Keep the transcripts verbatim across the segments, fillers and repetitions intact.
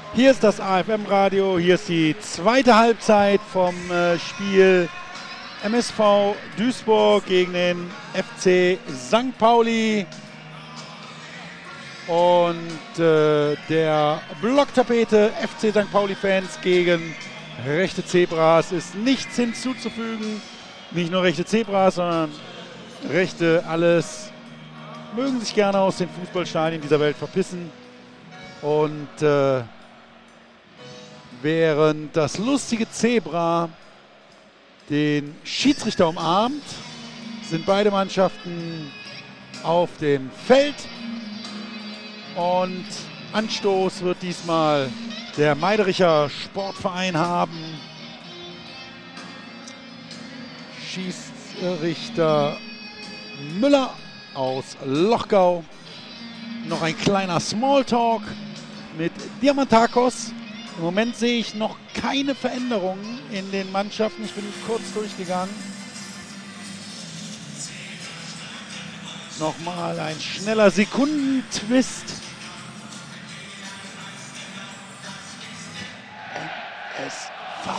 Hier ist das A F M-Radio, hier ist die zweite Halbzeit vom äh, Spiel M S V Duisburg gegen den F C Sankt Pauli. Und äh, der Blocktapete F C Sankt Pauli-Fans gegen rechte Zebras ist nichts hinzuzufügen. Nicht nur rechte Zebras, sondern rechte alles mögen sich gerne aus den Fußballstadien dieser Welt verpissen. Und äh, während das lustige Zebra den Schiedsrichter umarmt, sind beide Mannschaften auf dem Feld. Und Anstoß wird diesmal der Meidericher Sportverein haben. Schiedsrichter Müller aus Lochgau. Noch ein kleiner Smalltalk mit Diamantakos. Im Moment sehe ich noch keine Veränderungen in den Mannschaften. Ich bin kurz durchgegangen. Nochmal ein schneller Sekundentwist. M S V.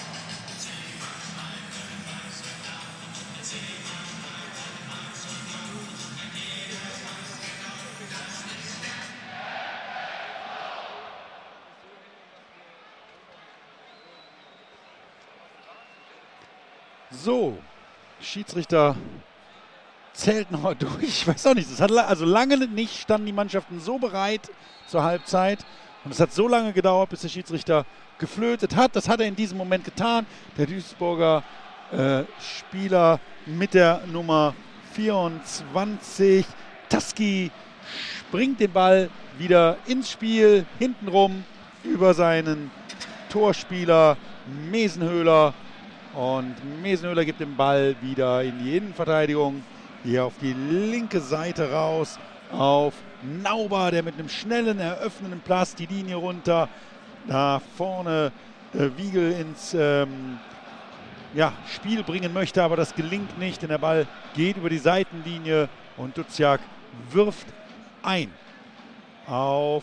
So, Schiedsrichter zählt nochmal durch. Ich weiß auch nicht, das hat also lange nicht standen die Mannschaften so bereit zur Halbzeit. Und es hat so lange gedauert, bis der Schiedsrichter geflötet hat. Das hat er in diesem Moment getan. Der Duisburger äh, Spieler mit der Nummer vierundzwanzig, Taski, springt den Ball wieder ins Spiel, hintenrum über seinen Torspieler Mesenhöhler. Und Mesenhöhler gibt den Ball wieder in die Innenverteidigung. Hier auf die linke Seite raus auf Nauber, der mit einem schnellen, eröffnenden Pass die Linie runter. Da vorne äh, Wiegel ins ähm, ja, Spiel bringen möchte, aber das gelingt nicht, denn der Ball geht über die Seitenlinie und Duziak wirft ein auf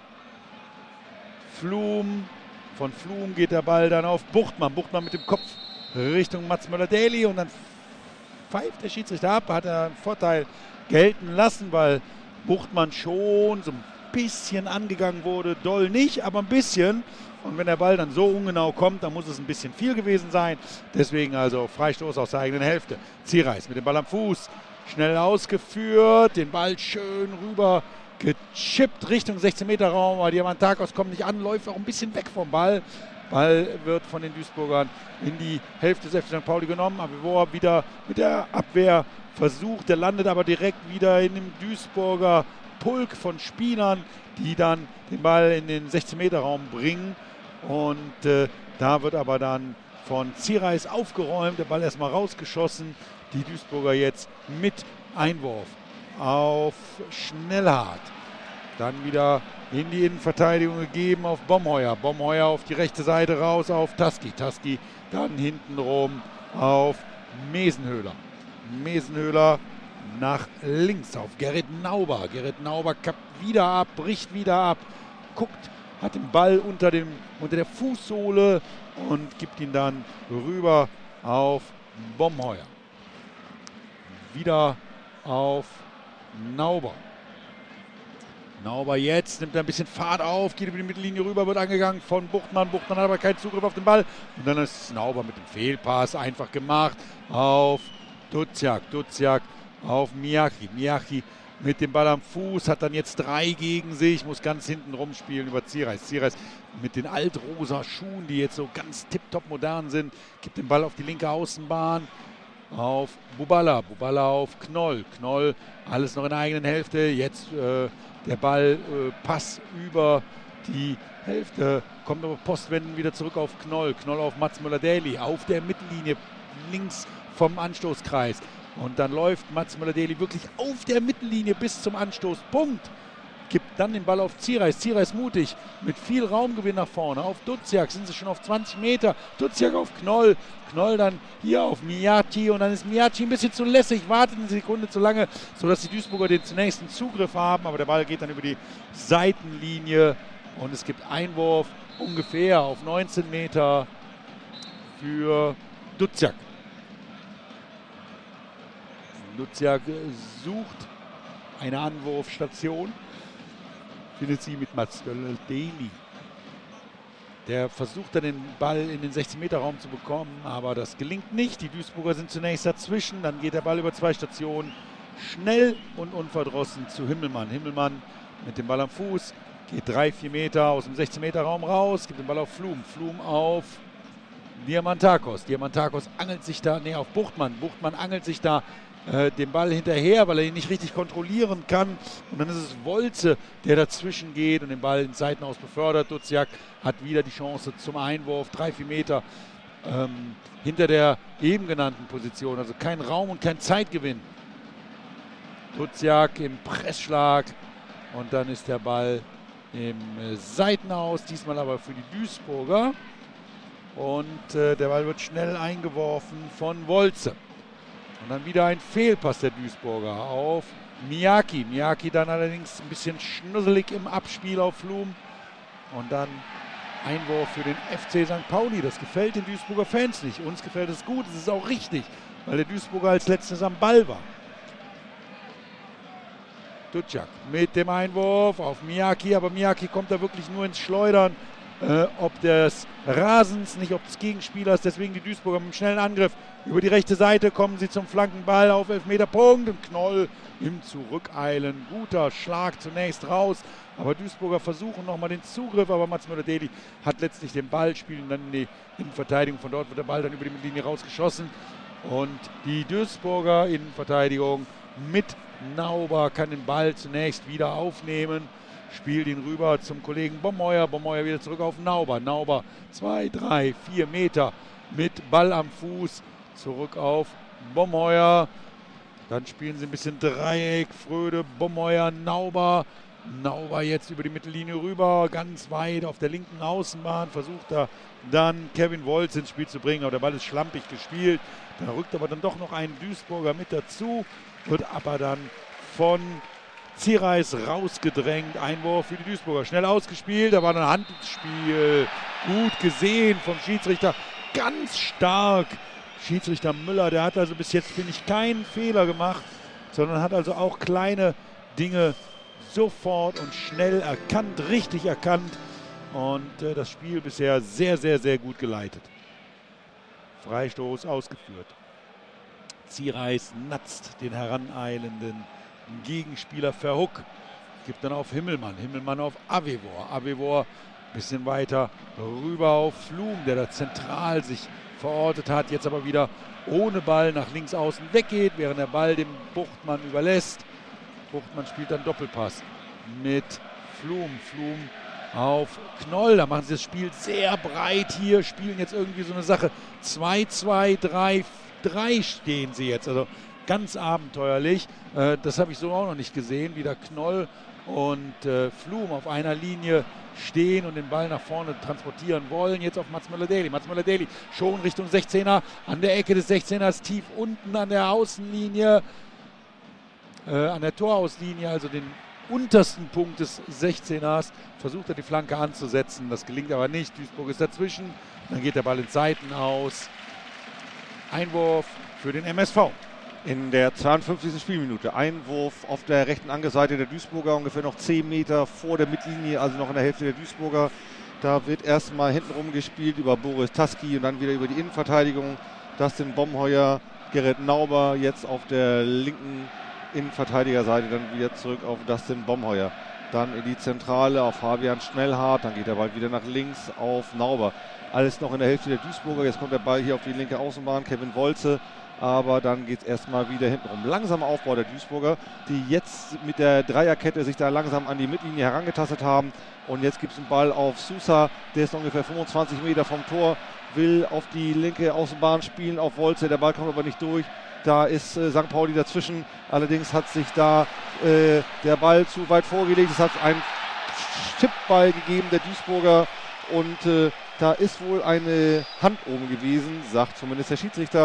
Flum. Von Flum geht der Ball dann auf Buchtmann. Buchtmann mit dem Kopf Richtung Mats Möller-Daly und dann pfeift der Schiedsrichter ab, hat er einen Vorteil gelten lassen, weil Buchtmann schon so ein bisschen angegangen wurde, doll nicht, aber ein bisschen. Und wenn der Ball dann so ungenau kommt, dann muss es ein bisschen viel gewesen sein. Deswegen also Freistoß aus der eigenen Hälfte. Ziereis mit dem Ball am Fuß, schnell ausgeführt, den Ball schön rüber gechippt Richtung sechzehn Meter Raum, aber Diamantakos kommt nicht an, läuft auch ein bisschen weg vom Ball. Ball wird von den Duisburgern in die Hälfte des F C Sankt Pauli genommen, aber wo er wieder mit der Abwehr versucht, der landet aber direkt wieder in dem Duisburger Pulk von Spielern, die dann den Ball in den sechzehn Meter Raum bringen. Und äh, da wird aber dann von Ziereis aufgeräumt, der Ball erstmal rausgeschossen. Die Duisburger jetzt mit Einwurf auf Schnellhardt. Dann wieder in die Innenverteidigung gegeben auf Bomheuer. Bomheuer auf die rechte Seite raus auf Taski. Taski dann hintenrum auf Mesenhöhler. Mesenhöhler nach links auf Gerrit Nauber. Gerrit Nauber kappt wieder ab, bricht wieder ab, guckt, hat den Ball unter, dem, unter der Fußsohle und gibt ihn dann rüber auf Bomheuer. Wieder auf Nauber. Nauber jetzt nimmt er ein bisschen Fahrt auf, geht über die Mittellinie rüber, wird angegangen von Buchtmann. Buchtmann hat aber keinen Zugriff auf den Ball. Und dann ist Nauber mit dem Fehlpass einfach gemacht auf Duziak. Duziak auf Miyaki. Miyaki mit dem Ball am Fuß, hat dann jetzt drei gegen sich, muss ganz hinten rumspielen über Ziereis. Ziereis mit den altrosa Schuhen, die jetzt so ganz tipptopp modern sind, gibt den Ball auf die linke Außenbahn. Auf Bubala, Bubala auf Knoll. Knoll, alles noch in der eigenen Hälfte. Jetzt äh, der Ball, äh, Pass über die Hälfte. Kommt aber Postwenden wieder zurück auf Knoll. Knoll auf Mats Möller-Daly. Auf der Mittellinie, links vom Anstoßkreis. Und dann läuft Mats Möller-Daly wirklich auf der Mittellinie bis zum Anstoßpunkt. Gibt dann den Ball auf Ziereis. Ziereis mutig, mit viel Raumgewinn nach vorne. Auf Duziak sind sie schon auf zwanzig Meter. Duziak auf Knoll. Knoll dann hier auf Miyati und dann ist Miyati ein bisschen zu lässig, wartet eine Sekunde zu lange, sodass die Duisburger den zunächsten Zugriff haben. Aber der Ball geht dann über die Seitenlinie Und es gibt Einwurf ungefähr auf neunzehn Meter für Duziak. Duziak sucht eine Anwurfstation, findet sie mit Mazmöller-Deli. Der versucht dann den Ball in den sechzehn Meter Raum zu bekommen, aber das gelingt nicht. Die Duisburger sind zunächst dazwischen, dann geht der Ball über zwei Stationen schnell und unverdrossen zu Himmelmann. Himmelmann mit dem Ball am Fuß, geht drei, vier Meter aus dem sechzehn Meter Raum raus, gibt den Ball auf Flum. Flum auf Diamantakos. Diamantakos angelt sich da, nee, auf Buchtmann. Buchtmann angelt sich da äh, den Ball hinterher, weil er ihn nicht richtig kontrollieren kann. Und dann ist es Wolze, der dazwischen geht und den Ball ins Seitenaus befördert. Duziak hat wieder die Chance zum Einwurf, drei, vier Meter ähm, hinter der eben genannten Position. Also kein Raum und kein Zeitgewinn. Duziak im Pressschlag und dann ist der Ball im äh, Seitenaus, diesmal aber für die Duisburger. Und äh, der Ball wird schnell eingeworfen von Wolze. Und dann wieder ein Fehlpass der Duisburger auf Miyaki. Miyaki dann allerdings ein bisschen schnusselig im Abspiel auf Flum. Und dann Einwurf für den F C Sankt Pauli. Das gefällt den Duisburger Fans nicht. Uns gefällt es gut, es ist auch richtig, weil der Duisburger als letztes am Ball war. Duziak mit dem Einwurf auf Miyaki, aber Miyaki kommt da wirklich nur ins Schleudern. Äh, ob des Rasens, nicht ob des Gegenspielers, deswegen die Duisburger mit einem schnellen Angriff. Über die rechte Seite kommen sie zum Flankenball auf Elfmeterpunkt und Knoll im Zurückeilen. Guter Schlag zunächst raus, aber Duisburger versuchen nochmal den Zugriff, aber Mazmöller-Deli hat letztlich den Ball, spielen dann in die Innenverteidigung. Von dort wird der Ball dann über die Mittellinie rausgeschossen und die Duisburger Innenverteidigung mit Nauber kann den Ball zunächst wieder aufnehmen. Spielt ihn rüber zum Kollegen Bommeuer. Bommeuer wieder zurück auf Nauber. Nauber zwei, drei, vier Meter mit Ball am Fuß. Zurück auf Bommeuer. Dann spielen sie ein bisschen Dreieck. Fröde, Bommeuer, Nauber. Nauber jetzt über die Mittellinie rüber. Ganz weit auf der linken Außenbahn. Versucht er dann Kevin Wolz ins Spiel zu bringen. Aber der Ball ist schlampig gespielt. Da rückt aber dann doch noch ein Duisburger mit dazu. Wird aber dann von Ziereis rausgedrängt. Einwurf für die Duisburger. Schnell ausgespielt. Da war ein Handspiel. Gut gesehen vom Schiedsrichter. Ganz stark. Schiedsrichter Müller, der hat also bis jetzt, finde ich, keinen Fehler gemacht, sondern hat also auch kleine Dinge sofort und schnell erkannt, richtig erkannt. Und äh, das Spiel bisher sehr, sehr, sehr gut geleitet. Freistoß ausgeführt. Ziereis natzt den heraneilenden Gegenspieler Verhoek. Gibt dann auf Himmelmann. Himmelmann auf Avevor. Avevor ein bisschen weiter rüber auf Flum, der da zentral sich verortet hat. Jetzt aber wieder ohne Ball nach links außen weggeht, während der Ball dem Buchtmann überlässt. Buchtmann spielt dann Doppelpass mit Flum. Flum auf Knoll. Da machen sie das Spiel sehr breit hier. Spielen jetzt irgendwie so eine Sache. zwei, zwei, drei, drei stehen sie jetzt. Also ganz abenteuerlich. Äh, das habe ich so auch noch nicht gesehen. Wieder Knoll und äh, Flum auf einer Linie stehen und den Ball nach vorne transportieren wollen. Jetzt auf Mazmöller-Deli. Mazmöller-Deli schon Richtung sechzehner. An der Ecke des sechzehners, tief unten an der Außenlinie. Äh, an der Torauslinie, also den untersten Punkt des sechzehners. Versucht er die Flanke anzusetzen. Das gelingt aber nicht. Duisburg ist dazwischen. Dann geht der Ball ins Seitenaus. Einwurf für den M S V. In der zweiundfünfzigsten Spielminute. Einwurf auf der rechten Angelseite der Duisburger, ungefähr noch zehn Meter vor der Mittellinie, also noch in der Hälfte der Duisburger. Da wird erstmal hintenrum gespielt über Boris Taski und dann wieder über die Innenverteidigung. Dustin Bommeuer, Gerrit Nauber jetzt auf der linken Innenverteidigerseite, dann wieder zurück auf Dustin Bommeuer. Dann in die Zentrale auf Fabian Schnellhardt, dann geht der Ball wieder nach links auf Nauber. Alles noch in der Hälfte der Duisburger. Jetzt kommt der Ball hier auf die linke Außenbahn, Kevin Wolze. Aber dann geht es erstmal wieder hintenrum. Langsamer Aufbau der Duisburger, die jetzt mit der Dreierkette sich da langsam an die Mittellinie herangetastet haben. Und jetzt gibt es einen Ball auf Sousa, der ist ungefähr fünfundzwanzig Meter vom Tor, will auf die linke Außenbahn spielen, auf Wolze. Der Ball kommt aber nicht durch. Da ist äh, Sankt Pauli dazwischen. Allerdings hat sich da äh, der Ball zu weit vorgelegt. Es hat einen Chipball gegeben, der Duisburger. Und äh, da ist wohl eine Hand oben gewesen, sagt zumindest der Schiedsrichter.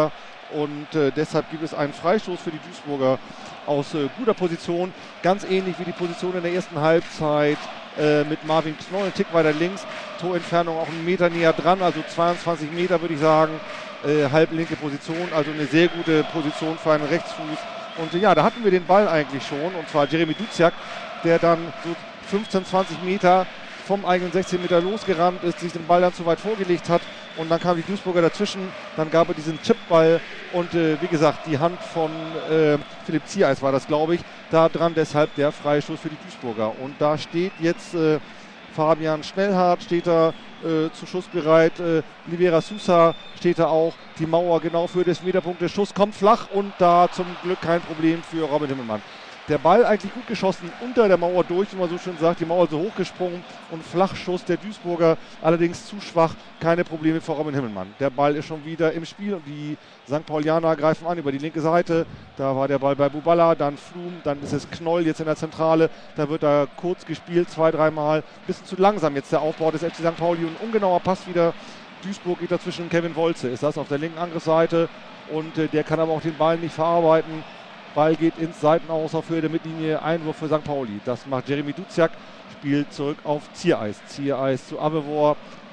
und äh, deshalb gibt es einen Freistoß für die Duisburger aus äh, guter Position. Ganz ähnlich wie die Position in der ersten Halbzeit äh, mit Marvin Knoll, einen Tick weiter links. Torentfernung auch einen Meter näher dran, also zweiundzwanzig Meter würde ich sagen. Äh, halblinke Position, also eine sehr gute Position für einen Rechtsfuß. Und äh, ja, da hatten wir den Ball eigentlich schon, und zwar Jeremy Duziak, der dann so fünfzehn, zwanzig Meter vom eigenen sechzehn Meter losgerannt ist, sich den Ball dann zu weit vorgelegt hat und dann kam die Duisburger dazwischen, dann gab es diesen Chipball und äh, wie gesagt, die Hand von äh, Philipp Ziereis war das, glaube ich, da dran, deshalb der Freistoß für die Duisburger. Und da steht jetzt äh, Fabian Schnellhardt, steht da äh, zu Schuss bereit, äh, Oliveira Sousa steht da auch, die Mauer genau für das Meterpunkt, der Schuss kommt flach und da zum Glück kein Problem für Robin Himmelmann. Der Ball eigentlich gut geschossen, unter der Mauer durch, wie man so schön sagt, die Mauer so hochgesprungen und Flachschuss der Duisburger, allerdings zu schwach, keine Probleme für Robin Himmelmann. Der Ball ist schon wieder im Spiel und die Sankt Paulianer greifen an über die linke Seite. Da war der Ball bei Buballa, dann Flum, dann ist es Knoll jetzt in der Zentrale. Da wird er kurz gespielt, zwei, dreimal. Bisschen zu langsam jetzt der Aufbau des F C Sankt Pauli und ungenauer Pass wieder. Duisburg geht dazwischen, Kevin Wolze ist das auf der linken Angriffsseite und äh, der kann aber auch den Ball nicht verarbeiten. Ball geht ins Seitenaus auf Höhe der Mittellinie, Einwurf für Sankt Pauli. Das macht Jeremy Duziak, spielt zurück auf Ziereis. Ziereis zu Abevor,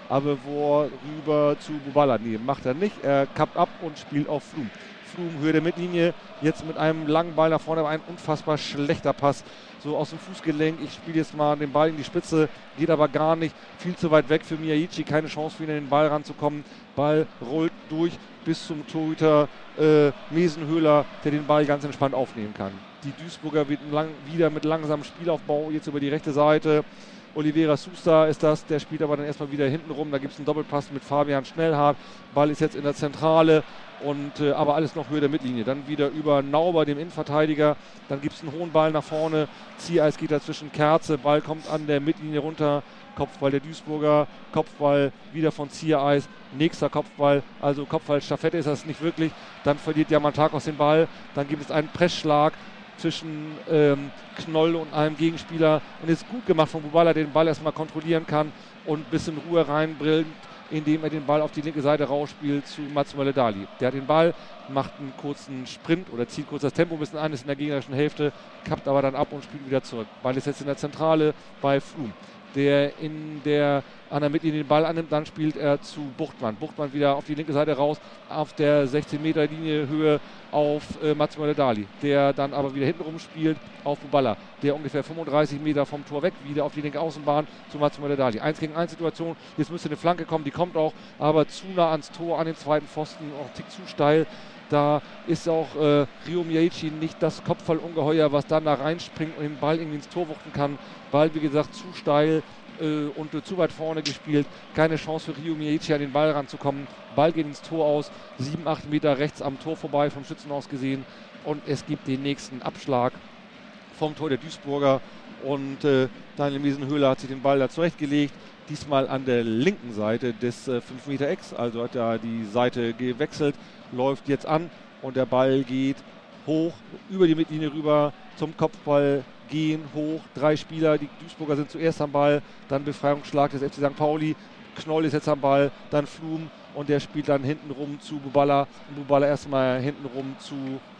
Abevor rüber zu Buballa. Nee, macht er nicht, er kappt ab und spielt auf Flum. Flum, Höhe der Mittellinie, jetzt mit einem langen Ball nach vorne, aber ein unfassbar schlechter Pass. So aus dem Fußgelenk, ich spiele jetzt mal den Ball in die Spitze, geht aber gar nicht, viel zu weit weg für Miyaichi, keine Chance für ihn, in den Ball ranzukommen. Ball rollt durch bis zum Torhüter äh, Mesenhöhler, der den Ball ganz entspannt aufnehmen kann. Die Duisburger lang, wieder mit langsamem Spielaufbau, jetzt über die rechte Seite. Oliveira Sousa ist das, der spielt aber dann erstmal wieder hinten rum. Da gibt es einen Doppelpass mit Fabian Schnellhardt. Ball ist jetzt in der Zentrale, und, äh, aber alles noch Höhe der Mittellinie. Dann wieder über Nauber, dem Innenverteidiger. Dann gibt es einen hohen Ball nach vorne. Ziereis geht dazwischen, Kerze. Ball kommt an der Mittellinie runter. Kopfball der Duisburger, Kopfball wieder von Ziereis. Nächster Kopfball, also Kopfball-Staffette ist das nicht wirklich. Dann verliert Diamantakos den Ball. Dann gibt es einen Pressschlag zwischen ähm, Knoll und einem Gegenspieler und ist gut gemacht von Buballa, der den Ball erstmal kontrollieren kann und ein bisschen Ruhe reinbringt, indem er den Ball auf die linke Seite rausspielt zu Mats Möller-Dali. Der hat den Ball, macht einen kurzen Sprint oder zieht kurz das Tempo ein bisschen an, ist in der gegnerischen Hälfte, kappt aber dann ab und spielt wieder zurück. Ball ist jetzt in der Zentrale bei Flum, der in der an der Mittellinie den Ball annimmt, dann spielt er zu Buchtmann. Buchtmann wieder auf die linke Seite raus, auf der sechzehn Meter Linie Höhe auf äh, Mats Möller-Dali, der dann aber wieder hintenrum spielt auf Buballa, der ungefähr fünfunddreißig Meter vom Tor weg, wieder auf die linke Außenbahn zu Mats Möller-Dali. eins gegen eins Situation, jetzt müsste eine Flanke kommen, die kommt auch, aber zu nah ans Tor, an den zweiten Pfosten, auch ein Tick zu steil. Da ist auch äh, Ryo Miyaichi nicht das Kopfballungeheuer, was dann da reinspringt und den Ball irgendwie ins Tor wuchten kann. Ball, wie gesagt, zu steil äh, und äh, zu weit vorne gespielt. Keine Chance für Ryo Miyaichi, an den Ball ranzukommen. Ball geht ins Tor aus, sieben, acht Meter rechts am Tor vorbei, vom Schützen aus gesehen. Und es gibt den nächsten Abschlag vom Tor der Duisburger. Und äh, Daniel Mesenhöhler hat sich den Ball da zurechtgelegt. Diesmal an der linken Seite des äh, fünf Meter Ecks, also hat er die Seite gewechselt, läuft jetzt an und der Ball geht hoch, über die Mittellinie rüber zum Kopfball, gehen hoch, drei Spieler, die Duisburger sind zuerst am Ball, dann Befreiungsschlag des F C Sankt Pauli, Knoll ist jetzt am Ball, dann Flum und der spielt dann hinten rum zu Buballa und Buballa erstmal hinten rum zu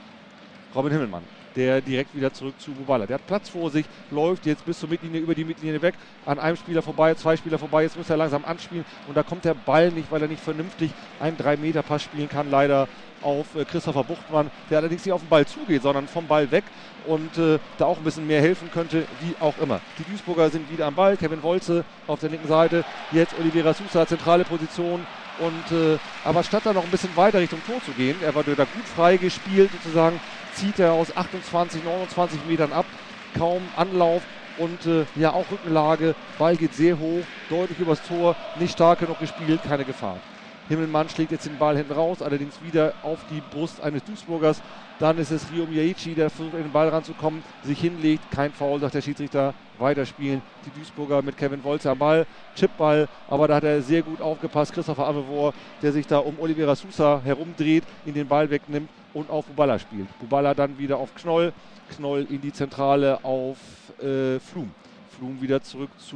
Robin Himmelmann, der direkt wieder zurück zu Buballa. Der hat Platz vor sich, läuft jetzt bis zur Mittellinie, über die Mittellinie weg, an einem Spieler vorbei, zwei Spieler vorbei, jetzt muss er langsam anspielen und da kommt der Ball nicht, weil er nicht vernünftig einen drei Meter Pass spielen kann, leider auf äh, Christopher Buchtmann, der allerdings nicht auf den Ball zugeht, sondern vom Ball weg und äh, da auch ein bisschen mehr helfen könnte, wie auch immer. Die Duisburger sind wieder am Ball, Kevin Wolze auf der linken Seite, jetzt Oliveira Sousa, zentrale Position. Und, äh, aber statt da noch ein bisschen weiter Richtung Tor zu gehen, er war da gut frei gespielt, sozusagen, zieht er aus achtundzwanzig, neunundzwanzig Metern ab, kaum Anlauf und äh, ja auch Rückenlage, Ball geht sehr hoch, deutlich übers Tor, nicht stark genug gespielt, keine Gefahr. Himmelmann schlägt jetzt den Ball hinten raus, allerdings wieder auf die Brust eines Duisburgers. Dann ist es Ryo Miyaichi, der versucht, in den Ball ranzukommen, sich hinlegt, kein Foul, sagt der Schiedsrichter, weiterspielen. Die Duisburger mit Kevin Wolze am Ball, Chipball, aber da hat er sehr gut aufgepasst. Christopher Abevor, der sich da um Oliveira Sousa herumdreht, in den Ball wegnimmt und auf Buballa spielt. Buballa dann wieder auf Knoll, Knoll in die Zentrale auf äh, Flum. Flum wieder zurück zu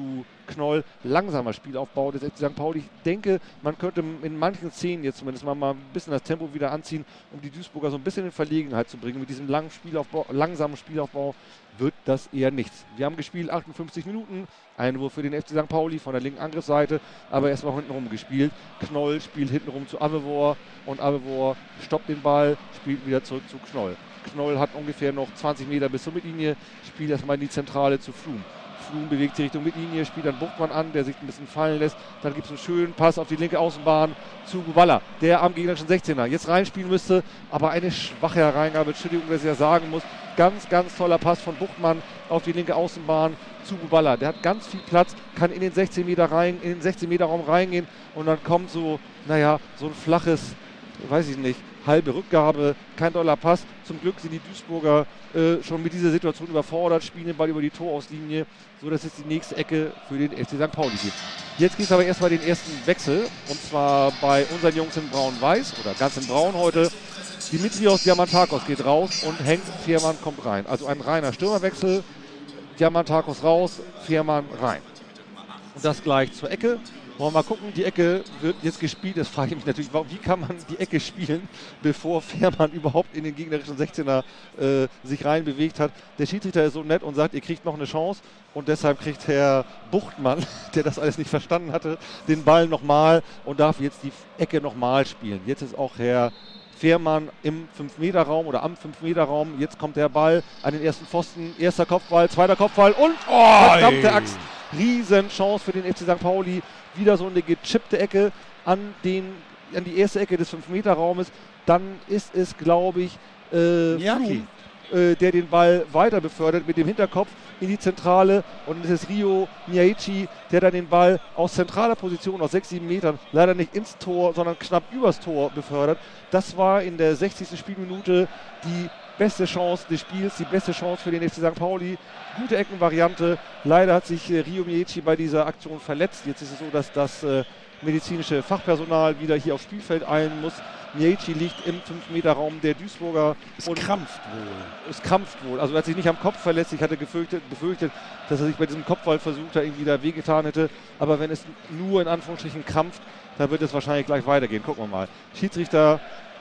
Knoll, langsamer Spielaufbau des F C Sankt Pauli. Ich denke, man könnte in manchen Szenen jetzt zumindest mal, mal ein bisschen das Tempo wieder anziehen, um die Duisburger so ein bisschen in Verlegenheit zu bringen. Mit diesem langen Spielaufbau, langsamen Spielaufbau wird das eher nichts. Wir haben gespielt achtundfünfzig Minuten, Einwurf für den F C Sankt Pauli von der linken Angriffsseite, aber erstmal hintenrum gespielt. Knoll spielt hintenrum zu Avevor und Avevor stoppt den Ball, spielt wieder zurück zu Knoll. Knoll hat ungefähr noch zwanzig Meter bis zur Mittellinie, spielt erstmal in die Zentrale zu Flum. Flum bewegt sich Richtung Mittellinie, spielt dann Buchtmann an, der sich ein bisschen fallen lässt. Dann gibt es einen schönen Pass auf die linke Außenbahn zu Buballa, der am gegnerischen sechzehner jetzt reinspielen müsste, aber eine schwache Hereingabe, Entschuldigung, dass ich das sagen muss. Ganz, ganz toller Pass von Buchtmann auf die linke Außenbahn zu Buballa. Der hat ganz viel Platz, kann in den sechzehn Meter rein, in den sechzehn Meter Raum reingehen und dann kommt so, naja, so ein flaches, weiß ich nicht, halbe Rückgabe, kein toller Pass. Zum Glück sind die Duisburger äh, schon mit dieser Situation überfordert, spielen den Ball über die Torauslinie, sodass es die nächste Ecke für den F C Sankt Pauli gibt. Jetzt gibt es aber erstmal den ersten Wechsel, und zwar bei unseren Jungs in Braun-Weiß, oder ganz in Braun heute. Dimitrios Diamantakos geht raus und Henk Fehrmann kommt rein. Also ein reiner Stürmerwechsel, Diamantakos raus, Fehrmann rein. Und das gleich zur Ecke. Wollen wir mal gucken, die Ecke wird jetzt gespielt. Das frage ich mich natürlich, wie kann man die Ecke spielen, bevor Fehrmann überhaupt in den gegnerischen sechzehner äh, sich reinbewegt hat. Der Schiedsrichter ist so nett und sagt, ihr kriegt noch eine Chance. Und deshalb kriegt Herr Buchtmann, der das alles nicht verstanden hatte, den Ball nochmal und darf jetzt die Ecke nochmal spielen. Jetzt ist auch Herr Fehrmann im fünf Meter Raum oder am fünf Meter Raum. Jetzt kommt der Ball an den ersten Pfosten. Erster Kopfball, zweiter Kopfball und oh, verdammte Axt. Riesenchance für den F C Sankt Pauli. Wieder so eine gechippte Ecke an, den, an die erste Ecke des fünf Meter Raumes. Dann ist es, glaube ich, äh, Flum, äh, der den Ball weiter befördert mit dem Hinterkopf in die Zentrale. Und es ist Rio Miaichi, der dann den Ball aus zentraler Position, aus sechs, sieben Metern, leider nicht ins Tor, sondern knapp übers Tor befördert. Das war in der sechzigsten Spielminute die beste Chance des Spiels, die beste Chance für den F C Sankt Pauli. Gute Eckenvariante. Leider hat sich äh, Rio Miaichi bei dieser Aktion verletzt. Jetzt ist es so, dass das äh, medizinische Fachpersonal wieder hier aufs Spielfeld eilen muss. Miaichi liegt im fünf Meter Raum der Duisburger. Es krampft wohl. Es krampft wohl. Also er hat sich nicht am Kopf verletzt. Ich hatte gefürchtet, befürchtet, dass er sich bei diesem Kopfballversuch da irgendwie da wehgetan hätte. Aber wenn es nur in Anführungsstrichen krampft, dann wird es wahrscheinlich gleich weitergehen. Gucken wir mal. Schiedsrichter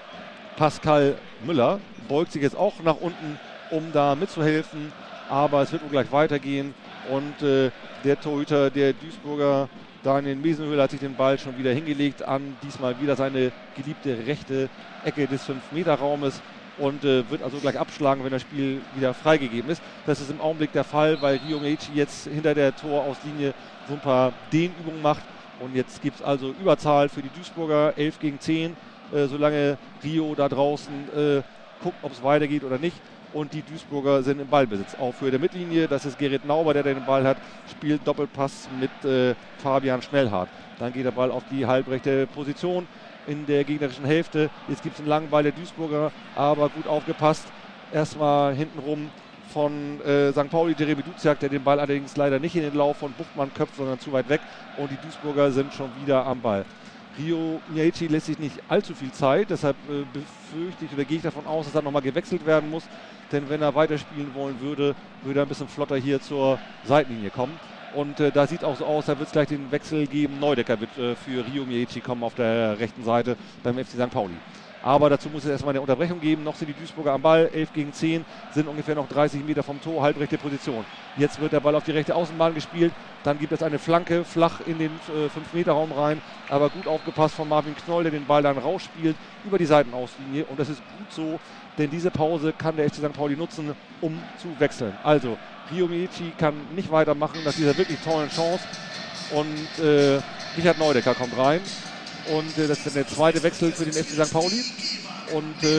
Pascal Müller beugt sich jetzt auch nach unten, um da mitzuhelfen. Aber es wird wohl gleich weitergehen. Und äh, der Torhüter der Duisburger, Daniel Mesenhöhler, hat sich den Ball schon wieder hingelegt an diesmal wieder seine geliebte rechte Ecke des fünf Meter Raumes und äh, wird also gleich abschlagen, wenn das Spiel wieder freigegeben ist. Das ist im Augenblick der Fall, weil Rio Miaichi jetzt hinter der Torauslinie so ein paar Dehnübungen macht. Und jetzt gibt es also Überzahl für die Duisburger, elf gegen zehn, äh, solange Rio da draußen äh, guckt, ob es weitergeht oder nicht. Und die Duisburger sind im Ballbesitz. Auch für der Mittellinie, das ist Gerrit Nauber, der den Ball hat, spielt Doppelpass mit äh, Fabian Schnellhardt. Dann geht der Ball auf die halbrechte Position in der gegnerischen Hälfte. Jetzt gibt es einen langen Ball der Duisburger, aber gut aufgepasst. Erstmal hintenrum von äh, Sankt Pauli, Jeremy Duziak, der den Ball allerdings leider nicht in den Lauf von Buchtmann köpft, sondern zu weit weg. Und die Duisburger sind schon wieder am Ball. Rio Miaichi lässt sich nicht allzu viel Zeit, deshalb äh, befürchte ich oder gehe ich davon aus, dass er nochmal gewechselt werden muss. Denn wenn er weiterspielen wollen würde, würde er ein bisschen flotter hier zur Seitenlinie kommen. Und äh, da sieht auch so aus, da wird es gleich den Wechsel geben. Neudecker wird äh, für Rio Miaichi kommen auf der rechten Seite beim F C Sankt Pauli. Aber dazu muss es erstmal eine Unterbrechung geben. Noch sind die Duisburger am Ball, elf gegen zehn, sind ungefähr noch dreißig Meter vom Tor, halbrechte Position. Jetzt wird der Ball auf die rechte Außenbahn gespielt. Dann gibt es eine Flanke, flach in den äh, fünf Meter Raum rein. Aber gut aufgepasst von Marvin Knoll, der den Ball dann rausspielt über die Seitenauslinie. Und das ist gut so, denn diese Pause kann der F C Sankt Pauli nutzen, um zu wechseln. Also, Rio Miaichi kann nicht weitermachen nach dieser wirklich tollen Chance. Und äh, Richard Neudecker kommt rein. Und äh, das ist dann der zweite Wechsel für den F C Sankt Pauli. Und äh,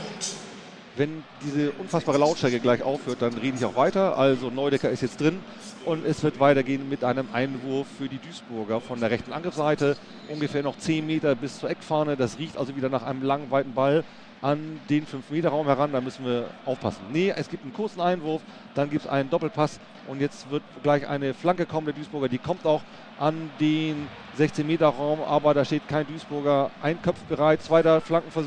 wenn diese unfassbare Lautstärke gleich aufhört, dann rede ich auch weiter. Also Neudecker ist jetzt drin und es wird weitergehen mit einem Einwurf für die Duisburger von der rechten Angriffsseite. Ungefähr noch zehn Meter bis zur Eckfahne. Das riecht also wieder nach einem langen, weiten Ball an den fünf Meter Raum heran. Da müssen wir aufpassen. Nee, es gibt einen kurzen Einwurf, dann gibt es einen Doppelpass und jetzt wird gleich eine Flanke kommen der Duisburger. Die kommt auch an den sechzehn Meter Raum, aber da steht kein Duisburger. Ein Köpf bereit, zweiter Flankenversuch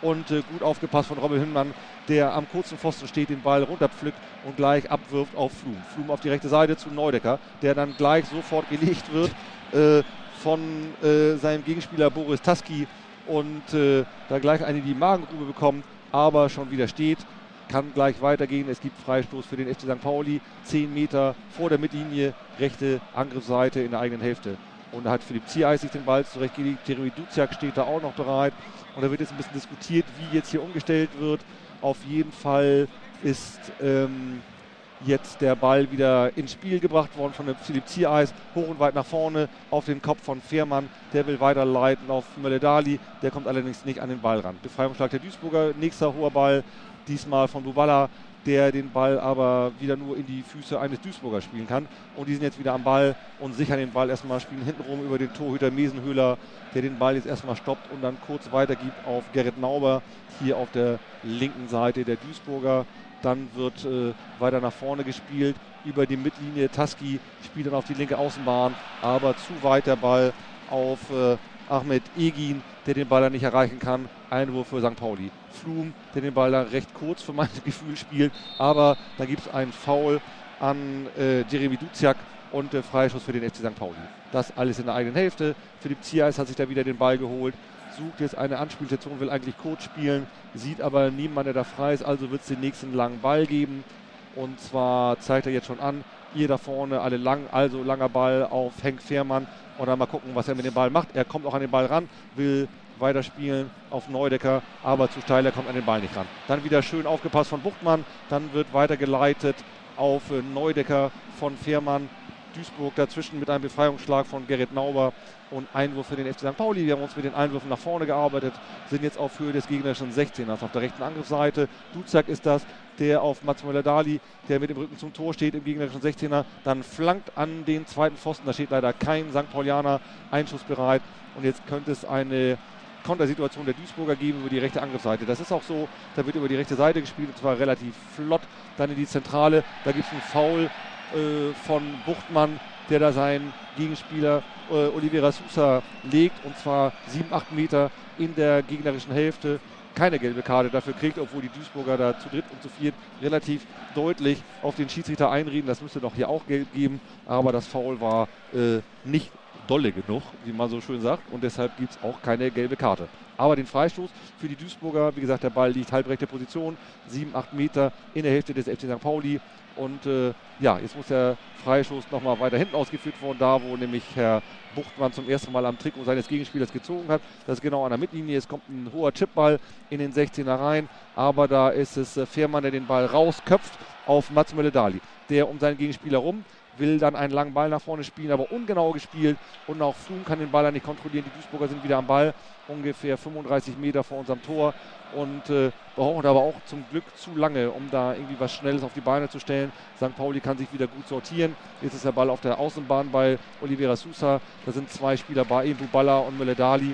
und äh, gut aufgepasst von Robin Hillmann, der am kurzen Pfosten steht, den Ball runterpflückt und gleich abwirft auf Flum. Flum auf die rechte Seite zu Neudecker, der dann gleich sofort gelegt wird äh, von äh, seinem Gegenspieler Boris Taski und äh, da gleich eine die Magengrube bekommt, aber schon wieder steht. Kann gleich weitergehen. Es gibt Freistoß für den F C Sankt Pauli. zehn Meter vor der Mittellinie, rechte Angriffsseite in der eigenen Hälfte. Und da hat Philipp Ziereis sich den Ball zurechtgelegt. Jeremy Duziak steht da auch noch bereit. Und da wird jetzt ein bisschen diskutiert, wie jetzt hier umgestellt wird. Auf jeden Fall ist ähm, jetzt der Ball wieder ins Spiel gebracht worden von dem Philipp Ziereis. Hoch und weit nach vorne auf den Kopf von Fehrmann. Der will weiterleiten auf Mölle-Dali. Der kommt allerdings nicht an den Ball ran. Befreiungsschlag der Duisburger. Nächster hoher Ball. Diesmal von Buballa, der den Ball aber wieder nur in die Füße eines Duisburger spielen kann. Und die sind jetzt wieder am Ball und sichern den Ball erstmal, spielen hintenrum über den Torhüter Mesenhöhler, der den Ball jetzt erstmal stoppt und dann kurz weitergibt auf Gerrit Nauber, hier auf der linken Seite der Duisburger. Dann wird äh, weiter nach vorne gespielt, über die Mittellinie. Taski spielt dann auf die linke Außenbahn, aber zu weit der Ball auf äh, Ahmed Egin, der den Ball dann nicht erreichen kann. Einwurf für Sankt Pauli. Flum, der den Ball da recht kurz für mein Gefühl spielt, aber da gibt es einen Foul an äh, Jeremy Duziak und äh, Freischuss für den F C Sankt Pauli. Das alles in der eigenen Hälfte. Philipp Ziereis hat sich da wieder den Ball geholt, sucht jetzt eine Anspielstation, will eigentlich kurz spielen, sieht aber niemand, der da frei ist, also wird es den nächsten langen Ball geben. Und zwar zeigt er jetzt schon an, ihr da vorne alle lang, also langer Ball auf Henk Fehrmann. Und dann mal gucken, was er mit dem Ball macht. Er kommt auch an den Ball ran, will weiterspielen auf Neudecker, aber zu steil, er kommt an den Ball nicht ran. Dann wieder schön aufgepasst von Buchtmann, dann wird weitergeleitet auf äh, Neudecker von Fehrmann. Duisburg dazwischen mit einem Befreiungsschlag von Gerrit Nauber und Einwurf für den F C Sankt Pauli. Wir haben uns mit den Einwürfen nach vorne gearbeitet, sind jetzt auf Höhe des gegnerischen sechzehners auf der rechten Angriffsseite. Duziak ist das, der auf Mats Möller-Dali, der mit dem Rücken zum Tor steht im gegnerischen sechzehner, dann flankt an den zweiten Pfosten. Da steht leider kein Sankt Paulianer einschussbereit und jetzt könnte es eine Kontersituation der Duisburger geben über die rechte Angriffsseite. Das ist auch so, da wird über die rechte Seite gespielt und zwar relativ flott. Dann in die Zentrale, da gibt es einen Foul äh, von Buchtmann, der da seinen Gegenspieler äh, Oliveira Sousa legt und zwar sieben, acht Meter in der gegnerischen Hälfte. Keine gelbe Karte dafür kriegt, obwohl die Duisburger da zu dritt und zu viert relativ deutlich auf den Schiedsrichter einreden. Das müsste doch hier auch gelb geben, aber das Foul war äh, nicht dolle genug, wie man so schön sagt, und deshalb gibt es auch keine gelbe Karte. Aber den Freistoß für die Duisburger, wie gesagt, der Ball liegt halbrechte Position, sieben, acht Meter in der Hälfte des F C Sankt Pauli. Und äh, ja, jetzt muss der Freistoß nochmal weiter hinten ausgeführt werden, da wo nämlich Herr Buchtmann zum ersten Mal am Trikot seines Gegenspielers gezogen hat. Das ist genau an der Mittellinie. Es kommt ein hoher Chipball in den sechzehner rein, aber da ist es äh, Fehrmann, der den Ball rausköpft auf Mats Mölle-Dali, der um seinen Gegenspieler rum will dann einen langen Ball nach vorne spielen, aber ungenau gespielt und auch Flum kann den Ball dann nicht kontrollieren. Die Duisburger sind wieder am Ball, ungefähr fünfunddreißig Meter vor unserem Tor und äh, brauchen aber auch zum Glück zu lange, um da irgendwie was Schnelles auf die Beine zu stellen. Sankt Pauli kann sich wieder gut sortieren. Jetzt ist der Ball auf der Außenbahn bei Oliveira Sousa. Da sind zwei Spieler bei ihm, Buballa und Mölle-Dali.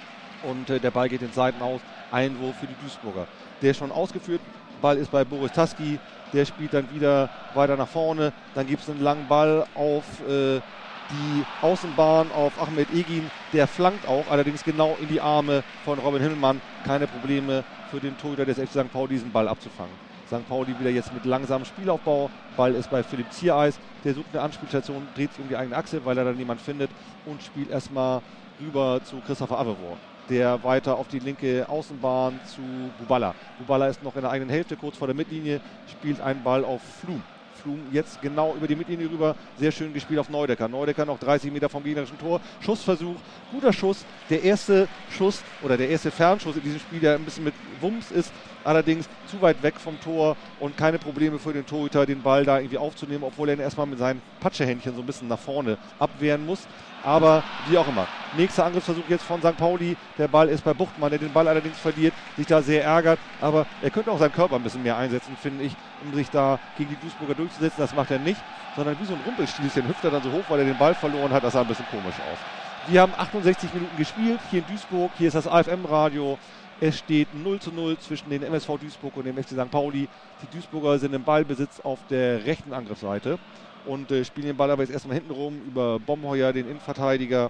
Und äh, der Ball geht in Seiten aus. Einwurf für die Duisburger. Der ist schon ausgeführt. Ball ist bei Boris Taski. Der spielt dann wieder weiter nach vorne. Dann gibt es einen langen Ball auf äh, die Außenbahn, auf Ahmed Egin. Der flankt auch, allerdings genau in die Arme von Robin Himmelmann. Keine Probleme für den Torhüter des F C Sankt Pauli, diesen Ball abzufangen. Sankt Pauli wieder jetzt mit langsamem Spielaufbau. Ball ist bei Philipp Ziereis. Der sucht eine Anspielstation, dreht sich um die eigene Achse, weil er dann niemand findet und spielt erstmal rüber zu Christopher Avevor, der weiter auf die linke Außenbahn zu Buballa. Buballa ist noch in der eigenen Hälfte, kurz vor der Mittellinie, spielt einen Ball auf Flum. Flum jetzt genau über die Mittellinie rüber, sehr schön gespielt auf Neudecker. Neudecker noch dreißig Meter vom gegnerischen Tor, Schussversuch, guter Schuss, der erste Schuss oder der erste Fernschuss in diesem Spiel, der ein bisschen mit Wumms ist, allerdings zu weit weg vom Tor und keine Probleme für den Torhüter, den Ball da irgendwie aufzunehmen, obwohl er ihn erstmal mit seinen Patschehändchen so ein bisschen nach vorne abwehren muss. Aber wie auch immer. Nächster Angriffsversuch jetzt von Sankt Pauli. Der Ball ist bei Buchtmann, der den Ball allerdings verliert, sich da sehr ärgert. Aber er könnte auch seinen Körper ein bisschen mehr einsetzen, finde ich, um sich da gegen die Duisburger durchzusetzen. Das macht er nicht, sondern wie so ein Rumpelstilzchen hüpft er dann so hoch, weil er den Ball verloren hat. Das sah ein bisschen komisch aus. Wir haben achtundsechzig Minuten gespielt hier in Duisburg. Hier ist das A F M-Radio. Es steht null zu null zwischen den M S V Duisburg und dem F C Sankt Pauli. Die Duisburger sind im Ballbesitz auf der rechten Angriffsseite und äh, spielen den Ball aber jetzt erstmal hinten rum über Bomheuer, den Innenverteidiger.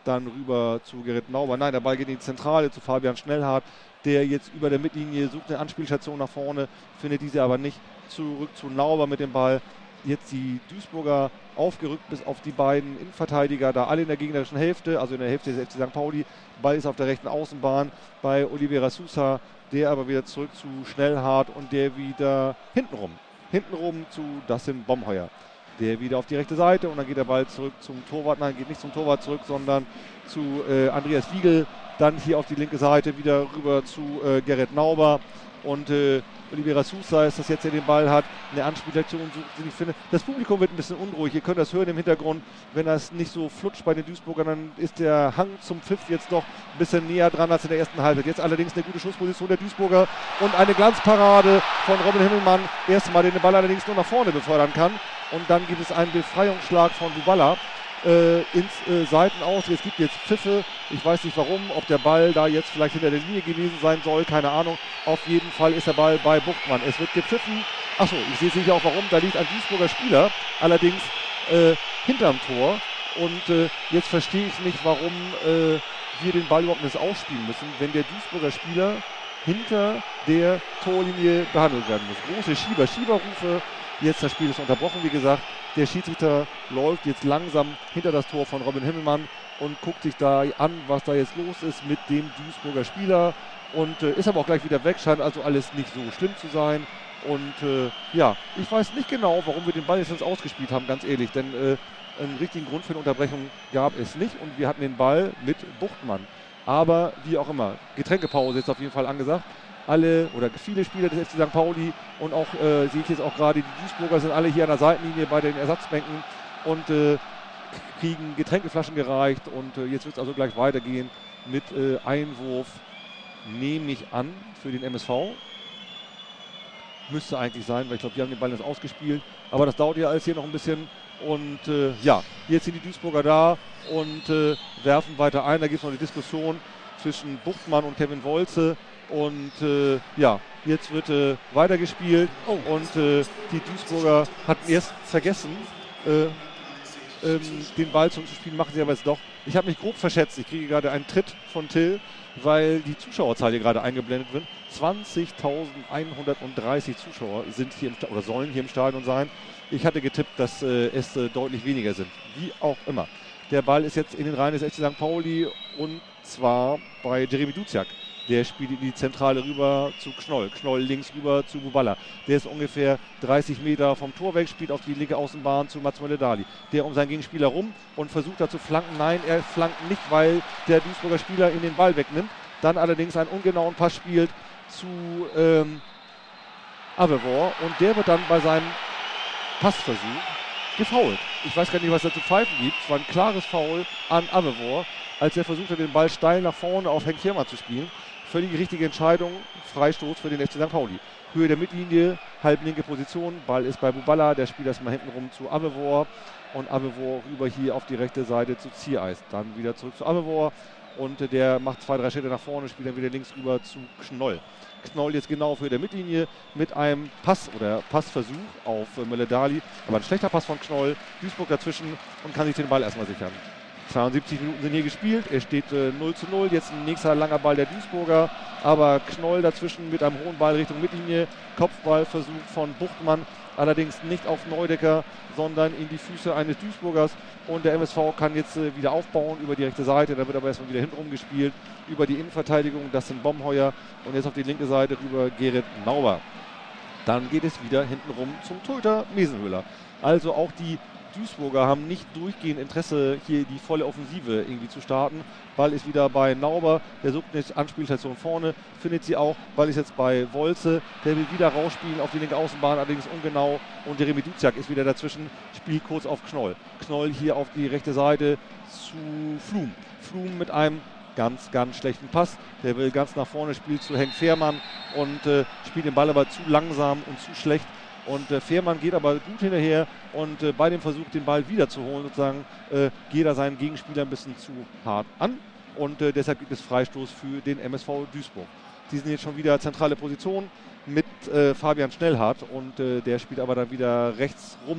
dann rüber zu Gerrit Nauber. Nein, der Ball geht in die Zentrale zu Fabian Schnellhardt, der jetzt über der Mittellinie sucht eine Anspielstation nach vorne, findet diese aber nicht. Zurück zu Nauber mit dem Ball. Jetzt die Duisburger aufgerückt bis auf die beiden Innenverteidiger, da alle in der gegnerischen Hälfte, also in der Hälfte des F C Sankt Pauli. Ball ist auf der rechten Außenbahn bei Oliveira Sousa, der aber wieder zurück zu Schnellhardt und der wieder hintenrum. Hintenrum zu Dustin Bomheuer. Der wieder auf die rechte Seite und dann geht der Ball zurück zum Torwart. Nein, geht nicht zum Torwart zurück, sondern zu äh, Andreas Wiegel. Dann hier auf die linke Seite wieder rüber zu äh, Gerrit Nauber. Und äh, Oliveira Sousa ist das jetzt, der den Ball hat, eine Anspielstation sucht. Ich finde, das Publikum wird ein bisschen unruhig. Ihr könnt das hören im Hintergrund. Wenn das nicht so flutscht bei den Duisburgern, dann ist der Hang zum Pfiff jetzt doch ein bisschen näher dran als in der ersten Halbzeit. Jetzt allerdings eine gute Schussposition der Duisburger und eine Glanzparade von Robin Himmelmann. Erstmal, den den Ball allerdings nur nach vorne befördern kann. Und dann gibt es einen Befreiungsschlag von Buballa äh, ins äh, Seitenaus. Es gibt jetzt Pfiffe. Ich weiß nicht warum, ob der Ball da jetzt vielleicht hinter der Linie gewesen sein soll. Keine Ahnung. Auf jeden Fall ist der Ball bei Buchtmann. Es wird gepfiffen. Achso, ich sehe sicher auch warum. Da liegt ein Duisburger Spieler. Allerdings äh, hinterm Tor. Und äh, jetzt verstehe ich nicht, warum äh, wir den Ball überhaupt nicht ausspielen müssen, wenn der Duisburger Spieler hinter der Torlinie behandelt werden muss. Große Schieber, Schieberrufe. Jetzt das Spiel ist unterbrochen, wie gesagt. Der Schiedsrichter läuft jetzt langsam hinter das Tor von Robin Himmelmann und guckt sich da an, was da jetzt los ist mit dem Duisburger Spieler. Und äh, ist aber auch gleich wieder weg, scheint also alles nicht so schlimm zu sein. Und äh, ja, ich weiß nicht genau, warum wir den Ball jetzt ins Ausgespielt haben, ganz ehrlich. Denn äh, einen richtigen Grund für eine Unterbrechung gab es nicht. Und wir hatten den Ball mit Buchtmann. Aber wie auch immer, Getränkepause ist auf jeden Fall angesagt. Alle oder viele Spieler des F C Sankt Pauli und auch, äh, sehe ich jetzt auch gerade, die Duisburger sind alle hier an der Seitenlinie bei den Ersatzbänken und äh, kriegen Getränkeflaschen gereicht. Und äh, jetzt wird es also gleich weitergehen mit äh, Einwurf, nehme ich an, für den M S V. Müsste eigentlich sein, weil ich glaube, die haben den Ball jetzt ausgespielt. Aber das dauert ja alles hier noch ein bisschen. Und äh, ja, jetzt sind die Duisburger da und äh, werfen weiter ein. Da gibt es noch eine Diskussion zwischen Buchtmann und Kevin Wolze. Und äh, ja, jetzt wird äh, weitergespielt. Oh. Und äh, die Duisburger hatten erst vergessen, äh, ähm, den Ball zum Spielen, machen sie aber jetzt doch. Ich habe mich grob verschätzt. Ich kriege gerade einen Tritt von Till, weil die Zuschauerzahl hier gerade eingeblendet wird. zwanzigtausendeinhundertdreißig Zuschauer sind hier im, oder sollen hier im Stadion sein. Ich hatte getippt, dass äh, es äh, deutlich weniger sind. Wie auch immer. Der Ball ist jetzt in den Reihen des F C Sankt Pauli und zwar bei Jeremy Duziak. Der spielt in die Zentrale rüber zu Knoll. Knoll links rüber zu Buballa. Der ist ungefähr dreißig Meter vom Tor weg, spielt auf die linke Außenbahn zu Mats Mölle-Dali. Der um seinen Gegenspieler rum und versucht da zu flanken. Nein, er flankt nicht, weil der Duisburger Spieler ihn den Ball wegnimmt. Dann allerdings einen ungenauen Pass spielt zu ähm, Avevor. Und der wird dann bei seinem Passversuch gefoult. Ich weiß gar nicht, was da zu pfeifen gibt. Es war ein klares Foul an Avevor, als er versuchte, den Ball steil nach vorne auf Henk Firma zu spielen. Völlig richtige Entscheidung, Freistoß für den F C Sankt Pauli. Höhe der Mittellinie, halblinke Position, Ball ist bei Buballa, der spielt erstmal hinten rum zu Avevor und Avevor rüber hier auf die rechte Seite zu Ziereis. Dann wieder zurück zu Avevor und äh, der macht zwei, drei Schritte nach vorne, spielt dann wieder links rüber zu Knoll. Knoll jetzt genau auf Höhe der Mittellinie mit einem Pass oder Passversuch auf äh, Mölle-Dali, aber ein schlechter Pass von Knoll, Duisburg dazwischen und kann sich den Ball erstmal sichern. zweiundsiebzig Minuten sind hier gespielt, er steht äh, null zu null, jetzt ein nächster langer Ball der Duisburger, aber Knoll dazwischen mit einem hohen Ball Richtung Mittellinie, Kopfballversuch von Buchtmann, allerdings nicht auf Neudecker, sondern in die Füße eines Duisburgers und der M S V kann jetzt äh, wieder aufbauen über die rechte Seite, da wird aber erstmal wieder hintenrum gespielt, über die Innenverteidigung, das sind Bomheuer und jetzt auf die linke Seite rüber Gerrit Nauber. Dann geht es wieder hintenrum zum Torhüter Mesenhöhler. Also auch die Duisburger haben nicht durchgehend Interesse, hier die volle Offensive irgendwie zu starten. Ball ist wieder bei Nauber, der sucht eine Anspielstation vorne, findet sie auch. Ball ist jetzt bei Wolze, der will wieder rausspielen auf die linke Außenbahn, allerdings ungenau. Und Jeremy Duziak ist wieder dazwischen, spielt kurz auf Knoll. Knoll hier auf die rechte Seite zu Flum. Flum mit einem ganz, ganz schlechten Pass. Der will ganz nach vorne, spielt zu Henk Fehrmann und äh, spielt den Ball aber zu langsam und zu schlecht. Und äh, Fehrmann geht aber gut hinterher und äh, bei dem Versuch, den Ball wiederzuholen, sozusagen, äh, geht er seinen Gegenspieler ein bisschen zu hart an. Und äh, deshalb gibt es Freistoß für den M S V Duisburg. Die sind jetzt schon wieder zentrale Position mit äh, Fabian Schnellhardt und äh, der spielt aber dann wieder rechts rum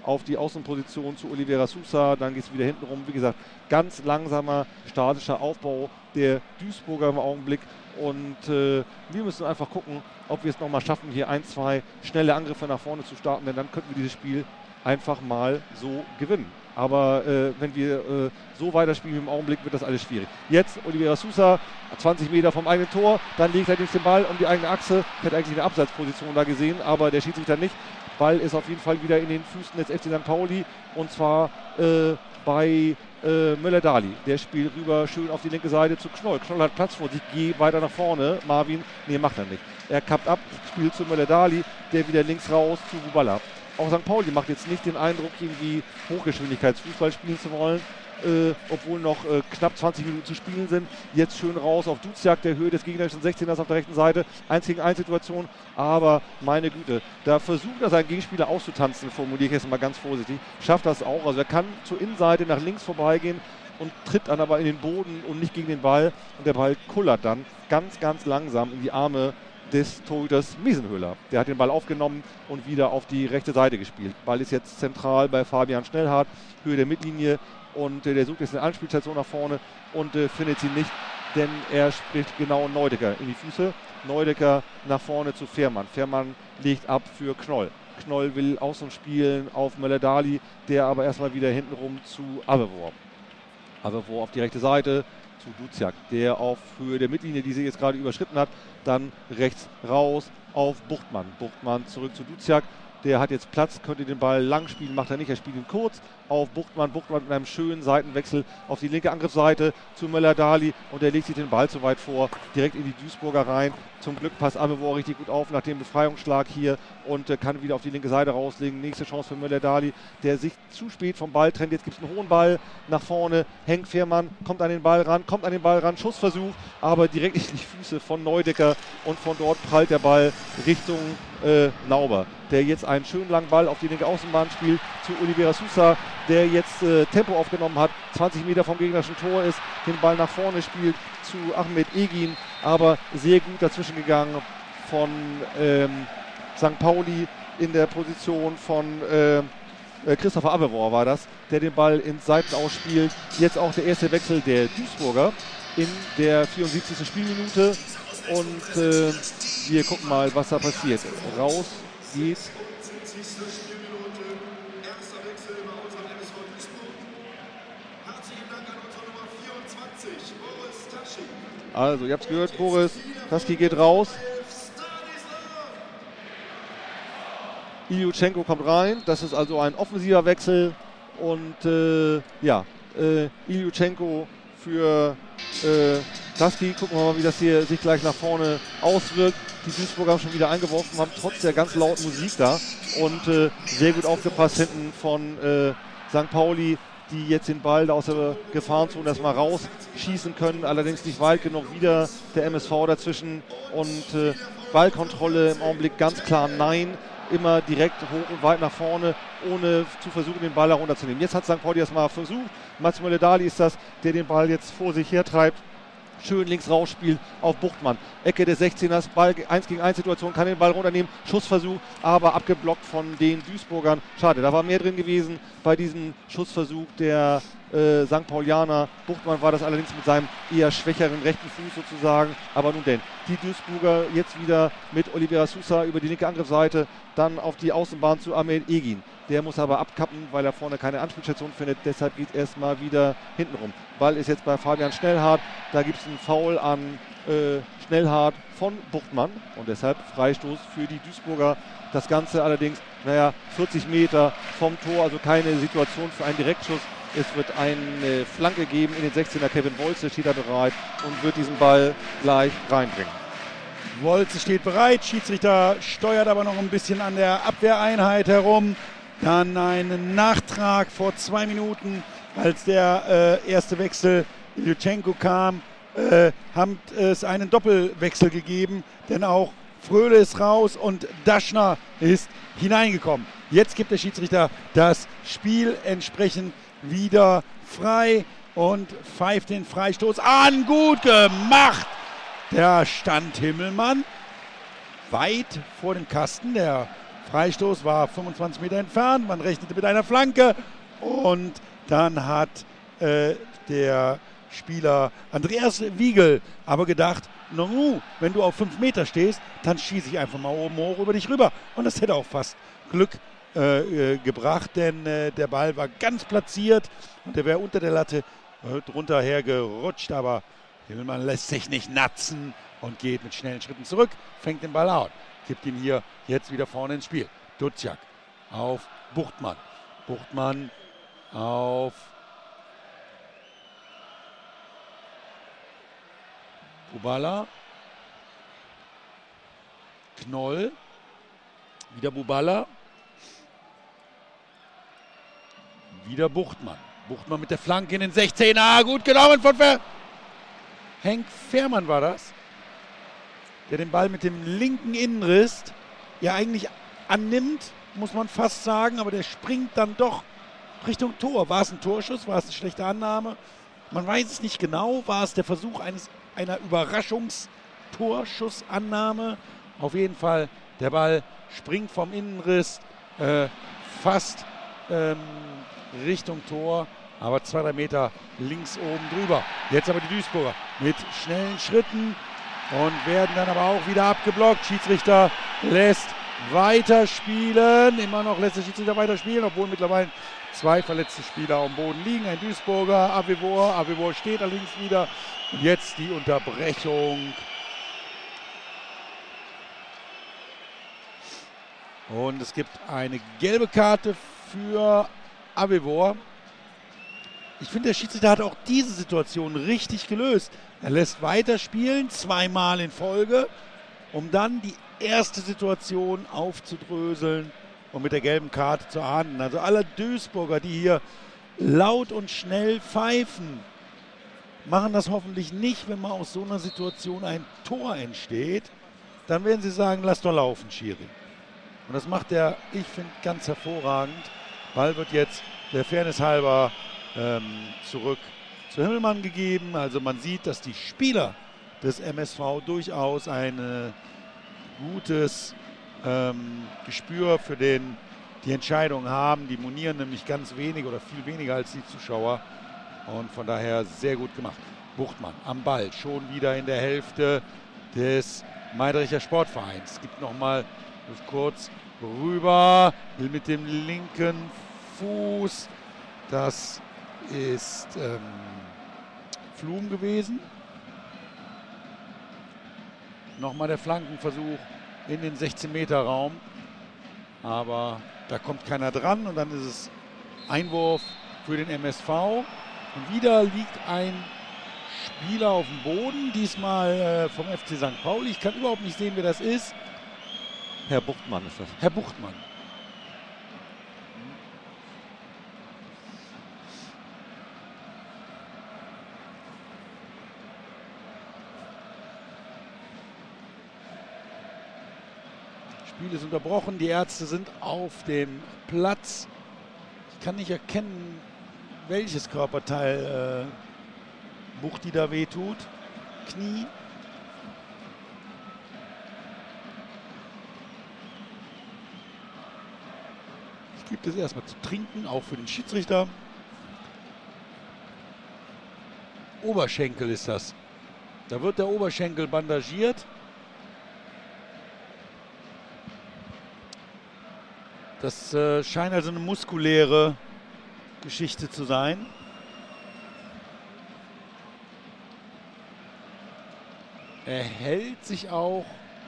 auf die Außenposition zu Oliveira Sousa, dann geht es wieder hinten rum. Wie gesagt, ganz langsamer, statischer Aufbau der Duisburger im Augenblick. Und äh, wir müssen einfach gucken, ob wir es nochmal schaffen, hier ein, zwei schnelle Angriffe nach vorne zu starten, denn dann könnten wir dieses Spiel einfach mal so gewinnen. Aber äh, wenn wir äh, so weiterspielen wie im Augenblick, wird das alles schwierig. Jetzt Oliveira Sousa, zwanzig Meter vom eigenen Tor, dann legt er den Ball um die eigene Achse. Hätte eigentlich eine Abseitsposition da gesehen, aber der Schiedsrichter nicht. Ball ist auf jeden Fall wieder in den Füßen des F C Sankt Pauli und zwar äh, bei äh, Möller-Dali. Der spielt rüber schön auf die linke Seite zu Knoll. Knoll hat Platz vor sich, geh weiter nach vorne. Marvin, nee, macht er nicht. Er kappt ab, spielt zu Möller-Dali, der wieder links raus zu Buballa. Auch Sankt Pauli macht jetzt nicht den Eindruck, irgendwie Hochgeschwindigkeitsfußball spielen zu wollen, äh, obwohl noch äh, knapp zwanzig Minuten zu spielen sind. Jetzt schön raus auf Duziak, der Höhe des gegnerischen sechzehners auf der rechten Seite. eins gegen eins Situation, aber meine Güte, da versucht er seinen Gegenspieler auszutanzen, formuliere ich jetzt mal ganz vorsichtig. Schafft das auch, also er kann zur Innenseite nach links vorbeigehen und tritt dann aber in den Boden und nicht gegen den Ball. Und der Ball kullert dann ganz, ganz langsam in die Arme des Torhüters Miesenhöhler. Der hat den Ball aufgenommen und wieder auf die rechte Seite gespielt. Ball ist jetzt zentral bei Fabian Schnellhardt, Höhe der Mittellinie und äh, der sucht jetzt eine Anspielstation nach vorne und äh, findet sie nicht, denn er spricht genau Neudecker in die Füße. Neudecker nach vorne zu Fährmann. Fährmann legt ab für Knoll. Knoll will außen spielen auf Möller-Dali, der aber erstmal wieder hintenrum zu Aberwor. Aberwor auf die rechte Seite zu Duziak, der auf Höhe der Mittellinie, die sie jetzt gerade überschritten hat, dann rechts raus auf Buchtmann. Buchtmann zurück zu Duziak, der hat jetzt Platz, könnte den Ball lang spielen, macht er nicht, er spielt ihn kurz auf Buchtmann. Buchtmann mit einem schönen Seitenwechsel auf die linke Angriffsseite zu Möller-Dali und er legt sich den Ball zu weit vor, direkt in die Duisburger rein. Zum Glück passt Aberwor richtig gut auf nach dem Befreiungsschlag hier und äh, kann wieder auf die linke Seite rauslegen. Nächste Chance für Möller-Dali, der sich zu spät vom Ball trennt. Jetzt gibt es einen hohen Ball nach vorne. Henk Fährmann kommt an den Ball ran, kommt an den Ball ran, Schussversuch, aber direkt in die Füße von Neudecker und von dort prallt der Ball Richtung äh, Nauber, der jetzt einen schönen langen Ball auf die linke Außenbahn spielt zu Oliveira Sousa, der jetzt äh, Tempo aufgenommen hat, zwanzig Meter vom gegnerischen Tor ist, den Ball nach vorne spielt zu Ahmed Egin, aber sehr gut dazwischen gegangen von ähm, Sankt Pauli in der Position von äh, äh, Christopher Aberwor war das, der den Ball ins Seitenaus spielt. Jetzt auch der erste Wechsel der Duisburger in der vierundsiebzigsten Spielminute und äh, wir gucken mal, was da passiert. Raus geht Also, ihr habt es gehört, Boris Taski geht raus. Ilyuchenko kommt rein. Das ist also ein offensiver Wechsel. Und äh, ja, äh, Ilyuchenko für äh, Taski. Gucken wir mal, wie das hier sich gleich nach vorne auswirkt. Die Duisburger haben schon wieder eingeworfen, haben trotz der ganz lauten Musik da. Und äh, sehr gut aufgepasst hinten von äh, Sankt Pauli, die jetzt den Ball da aus der Gefahrenzone erstmal rausschießen können, allerdings nicht weit genug, wieder der M S V dazwischen und äh, Ballkontrolle im Augenblick ganz klar nein, immer direkt hoch und weit nach vorne, ohne zu versuchen, den Ball herunterzunehmen. Jetzt hat Sankt Pauli erstmal versucht, Mats Möller-Dali ist das, der den Ball jetzt vor sich hertreibt, schön links rausspielt auf Buchtmann. Ecke des sechzehners, Ball eins gegen eins Situation, kann den Ball runternehmen, Schussversuch, aber abgeblockt von den Duisburgern. Schade, da war mehr drin gewesen bei diesem Schussversuch der äh, Sankt Paulianer. Buchtmann war das allerdings mit seinem eher schwächeren rechten Fuß sozusagen, aber nun denn. Die Duisburger jetzt wieder mit Oliveira Sousa über die linke Angriffsseite, dann auf die Außenbahn zu Ahmed Egin. Der muss aber abkappen, weil er vorne keine Anspielstation findet. Deshalb geht es erstmal wieder hinten rum. Ball ist jetzt bei Fabian Schnellhardt. Da gibt es einen Foul an äh, Schnellhardt von Buchtmann. Und deshalb Freistoß für die Duisburger. Das Ganze allerdings, naja, vierzig Meter vom Tor. Also keine Situation für einen Direktschuss. Es wird eine Flanke geben in den sechzehner. Kevin Wolze steht da bereit und wird diesen Ball gleich reinbringen. Wolze steht bereit. Schiedsrichter steuert aber noch ein bisschen an der Abwehreinheit herum. Dann ein Nachtrag vor zwei Minuten, als der äh, erste Wechsel Ilyuchenko kam, äh, hat es einen Doppelwechsel gegeben, denn auch Fröhle ist raus und Daschner ist hineingekommen. Jetzt gibt der Schiedsrichter das Spiel entsprechend wieder frei und pfeift den Freistoß an. Gut gemacht! Da stand Himmelmann weit vor dem Kasten, der Freistoß war fünfundzwanzig Meter entfernt, man rechnete mit einer Flanke und dann hat äh, der Spieler Andreas Wiegel aber gedacht, no, wenn du auf fünf Meter stehst, dann schieße ich einfach mal oben hoch über dich rüber. Und das hätte auch fast Glück äh, äh, gebracht, denn äh, der Ball war ganz platziert und der wäre unter der Latte äh, drunter hergerutscht, aber Himmelmann lässt sich nicht natzen und geht mit schnellen Schritten zurück, fängt den Ball out, gibt ihn hier jetzt wieder vorne ins Spiel. Duziak auf Buchtmann. Buchtmann auf Bubala. Knoll. Wieder Bubala. Wieder Buchtmann. Buchtmann mit der Flanke in den sechzehner. Ah, gut genommen von Ver Henk Fährmann war das, der den Ball mit dem linken Innenriss ja eigentlich annimmt, muss man fast sagen, aber der springt dann doch Richtung Tor. War es ein Torschuss? War es eine schlechte Annahme? Man weiß es nicht genau. War es der Versuch eines, einer Überraschungstorschussannahme? Auf jeden Fall, der Ball springt vom Innenriss äh, fast ähm, Richtung Tor, aber zwei, drei Meter links oben drüber. Jetzt aber die Duisburger mit schnellen Schritten und werden dann aber auch wieder abgeblockt. Schiedsrichter lässt weiterspielen. Immer noch lässt der Schiedsrichter weiterspielen, obwohl mittlerweile zwei verletzte Spieler am Boden liegen. Ein Duisburger, Avevor. Avevor steht allerdings wieder. Und jetzt die Unterbrechung. Und es gibt eine gelbe Karte für Avevor. Ich finde, der Schiedsrichter hat auch diese Situation richtig gelöst. Er lässt weiterspielen, zweimal in Folge, um dann die erste Situation aufzudröseln und mit der gelben Karte zu ahnden. Also alle Duisburger, die hier laut und schnell pfeifen, machen das hoffentlich nicht, wenn mal aus so einer Situation ein Tor entsteht. Dann werden sie sagen, lass doch laufen, Schiri. Und das macht er, ich finde, ganz hervorragend. Ball wird jetzt der Fairness halber ähm, zurück zu Himmelmann gegeben. Also man sieht, dass die Spieler des M S V durchaus ein äh, gutes ähm, Gespür für den, die Entscheidung haben. Die monieren nämlich ganz wenig oder viel weniger als die Zuschauer. Und von daher sehr gut gemacht. Buchtmann am Ball, schon wieder in der Hälfte des Meidricher Sportvereins. Gibt nochmal kurz rüber mit dem linken Fuß. Das ist ähm, Flum gewesen. Nochmal der Flankenversuch in den sechzehn Meter Raum. Aber da kommt keiner dran und dann ist es Einwurf für den M S V. Und wieder liegt ein Spieler auf dem Boden, diesmal äh, vom F C Sankt Pauli. Ich kann überhaupt nicht sehen, wer das ist. Herr Buchtmann ist das. Herr Buchtmann. Das Spiel ist unterbrochen, die Ärzte sind auf dem Platz. Ich kann nicht erkennen, welches Körperteil äh, Buchti da wehtut. Knie. Es gibt es erstmal zu trinken, auch für den Schiedsrichter. Oberschenkel ist das. Da wird der Oberschenkel bandagiert. Das äh, scheint also eine muskuläre Geschichte zu sein. Er hält sich auch.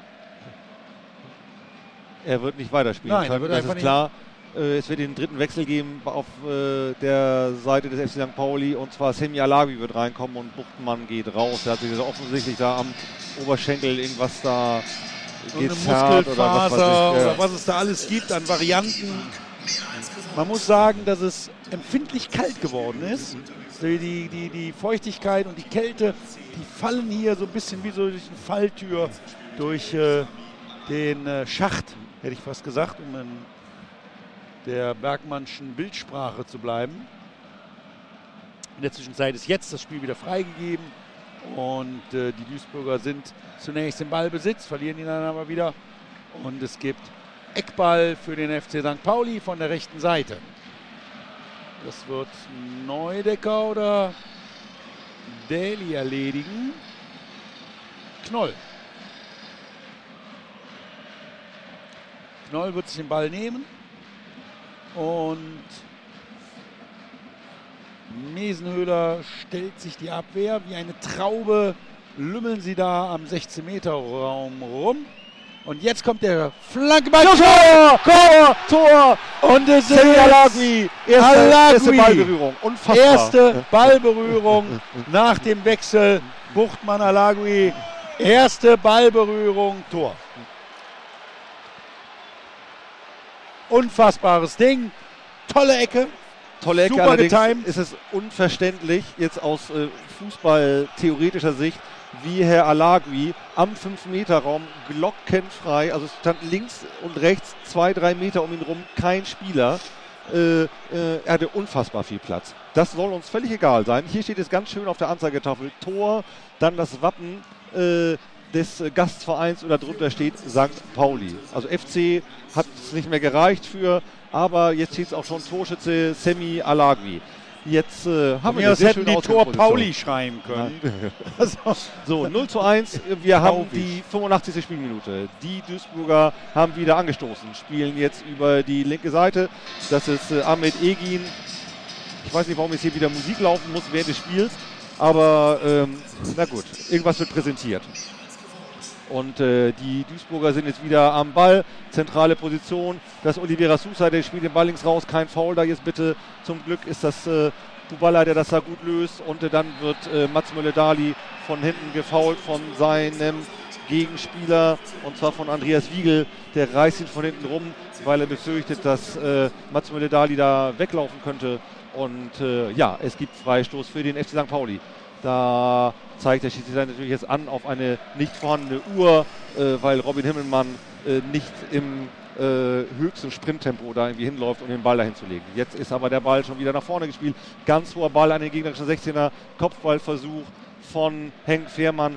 Er wird nicht weiterspielen Nein, können. er wird Das einfach ist klar. Äh, es wird den dritten Wechsel geben auf äh, der Seite des F C Sankt Pauli, und zwar Semih Alavi wird reinkommen und Buchtmann geht raus. Er hat sich also offensichtlich da am Oberschenkel irgendwas da gezerrt oder was, weiß ich, ja. oder was es da alles gibt an Varianten. Man muss sagen, dass es empfindlich kalt geworden ist. Die, die, die, die Feuchtigkeit und die Kälte, die fallen hier so ein bisschen wie so durch eine Falltür durch äh, den äh, Schacht, hätte ich fast gesagt, um in der Bergmannschen Bildsprache zu bleiben. In der Zwischenzeit ist jetzt das Spiel wieder freigegeben und äh, die Duisburger sind zunächst im Ballbesitz, verlieren ihn dann aber wieder und es gibt Eckball für den F C Sankt Pauli von der rechten Seite. Das wird Neudecker oder Daly erledigen. Knoll. Knoll wird sich den Ball nehmen und Mesenhöhler stellt sich die Abwehr. Wie eine Traube lümmeln sie da am sechzehn Meter Raum rum. Und jetzt kommt der Flankeball. Tor! Tor! Tor! Und es ist Alagui. Erste, Alagui. erste Ballberührung. Unfassbar. Erste Ballberührung nach dem Wechsel. Buchtmann Alagui. Erste Ballberührung. Tor. Unfassbares Ding. Tolle Ecke. Tolle Ecke, Super allerdings getimed. ist es unverständlich, jetzt aus äh, Fußball-theoretischer Sicht, wie Herr Alagui am fünf Meter Raum glockenfrei, also es stand links und rechts zwei, drei Meter um ihn rum, kein Spieler. Äh, äh, er hatte unfassbar viel Platz. Das soll uns völlig egal sein. Hier steht es ganz schön auf der Anzeigetafel. Tor, dann das Wappen äh, des Gastvereins und darunter steht Sankt Pauli. Also F C hat es nicht mehr gereicht für, aber jetzt steht es auch schon Torschütze Semi Alagui. Jetzt äh, haben wir das sehr hätten schön die Tor Pauli schreiben können. also, so, null zu eins. Wir haben die fünfundachtzigste Spielminute. Die Duisburger haben wieder angestoßen, spielen jetzt über die linke Seite. Das ist äh, Ahmed Egin. Ich weiß nicht, warum jetzt hier wieder Musik laufen muss während des Spiels, aber ähm, na gut, irgendwas wird präsentiert. Und äh, die Duisburger sind jetzt wieder am Ball, zentrale Position. Das ist Oliveira Sousa, der spielt den Ball links raus, kein Foul da jetzt bitte. Zum Glück ist das äh, Buballa, der das da gut löst. Und äh, dann wird äh, Mats Mölle-Dali von hinten gefoult von seinem Gegenspieler, und zwar von Andreas Wiegel. Der reißt ihn von hinten rum, weil er befürchtet, dass äh, Mats Mölle-Dali da weglaufen könnte. Und äh, ja, es gibt Freistoß für den F C Sankt Pauli. Da zeigt der Schiedsrichter natürlich jetzt an auf eine nicht vorhandene Uhr, äh, weil Robin Himmelmann äh, nicht im äh, höchsten Sprinttempo da irgendwie hinläuft, um den Ball dahin zu legen. Jetzt ist aber der Ball schon wieder nach vorne gespielt. Ganz hoher Ball an den gegnerischen sechzehner. Kopfballversuch von Henk Fehrmann,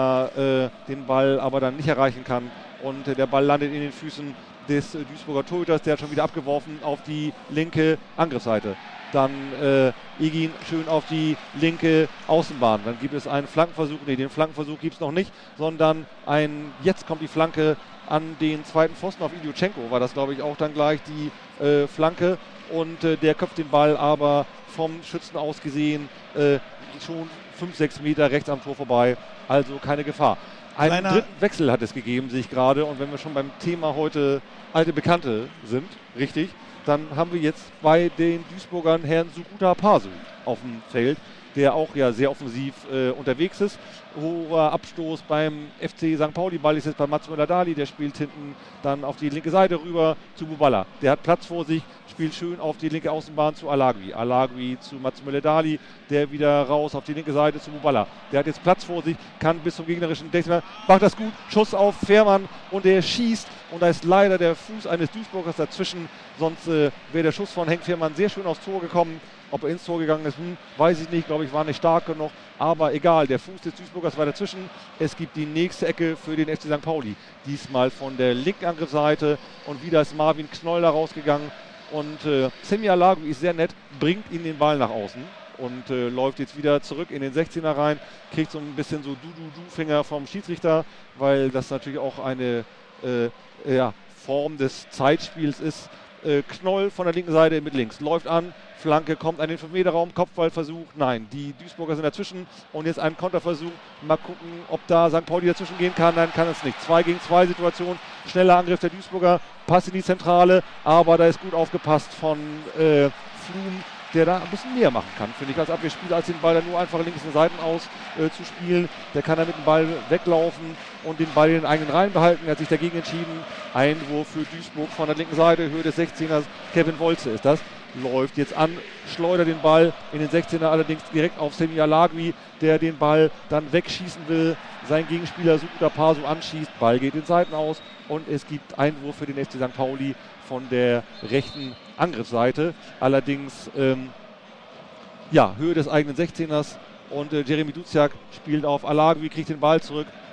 der äh, den Ball aber dann nicht erreichen kann. Und äh, der Ball landet in den Füßen des äh, Duisburger Torhüters. Der hat schon wieder abgeworfen auf die linke Angriffsseite. Dann äh, Egin schön auf die linke Außenbahn. Dann gibt es einen Flankenversuch. Ne, den Flankenversuch gibt es noch nicht, sondern ein, jetzt kommt die Flanke an den zweiten Pfosten auf Iljutschenko. War das, glaube ich, auch dann gleich die äh, Flanke. Und äh, der köpft den Ball aber vom Schützen aus gesehen äh, schon fünf, sechs Meter rechts am Tor vorbei. Also keine Gefahr. Einen Kleiner dritten Wechsel hat es gegeben, sehe ich gerade. Und wenn wir schon beim Thema heute alte Bekannte sind, richtig, dann haben wir jetzt bei den Duisburgern Herrn Suguta Pasu auf dem Feld, der auch ja sehr offensiv äh, unterwegs ist. Hoher Abstoß beim F C Sankt Pauli. Ball ist jetzt bei Mats Möller-Dali, der spielt hinten dann auf die linke Seite rüber zu Buballa. Der hat Platz vor sich, spielt schön auf die linke Außenbahn zu Alagui. Alagui zu Mats Möller-Dali, der wieder raus auf die linke Seite zu Buballa. Der hat jetzt Platz vor sich, kann bis zum gegnerischen Dezimmer, macht das gut, Schuss auf Fehrmann und der schießt. Und da ist leider der Fuß eines Duisburgers dazwischen, sonst äh, wäre der Schuss von Henk Fehrmann sehr schön aufs Tor gekommen. Ob er ins Tor gegangen ist, hm, weiß ich nicht, glaube ich, war nicht stark genug. Aber egal, der Fuß des Duisburgers war dazwischen. Es gibt die nächste Ecke für den F C Sankt Pauli. Diesmal von der linken Angriffsseite. Und wieder ist Marvin Knoll da rausgegangen. Und äh, Semi Alagui ist sehr nett, bringt ihn den Ball nach außen. Und äh, läuft jetzt wieder zurück in den sechzehner rein. Kriegt so ein bisschen so Du-Du-Du-Finger vom Schiedsrichter, weil das natürlich auch eine äh, ja, Form des Zeitspiels ist. Äh, Knoll von der linken Seite mit links. Läuft an, Flanke kommt an den fünf Meter Raum, Kopfballversuch. Nein, die Duisburger sind dazwischen. Und jetzt ein Konterversuch. Mal gucken, ob da Sankt Pauli dazwischen gehen kann. Nein, kann es nicht. zwei gegen zwei Situation. Schneller Angriff der Duisburger. Pass in die Zentrale. Aber da ist gut aufgepasst von äh, Flum, der da ein bisschen mehr machen kann, finde ich, als Abwehrspieler, als den Ball dann nur einfach links in den Seiten aus äh, zu spielen. Der kann da mit dem Ball weglaufen und den Ball in den eigenen Reihen behalten. Er hat sich dagegen entschieden. Einwurf für Duisburg von der linken Seite, Höhe des sechzehners. Kevin Wolze ist das. Läuft jetzt an, schleudert den Ball in den sechzehner, allerdings direkt auf Semi Alagui, der den Ball dann wegschießen will. Sein Gegenspieler Suguta Pasu anschießt, Ball geht in Seiten aus und es gibt Einwurf für den F C Sankt Pauli von der rechten Angriffsseite. Allerdings ähm, ja, Höhe des eigenen sechzehners und äh, Jeremy Duziak spielt auf Alagui, kriegt den Ball zurück.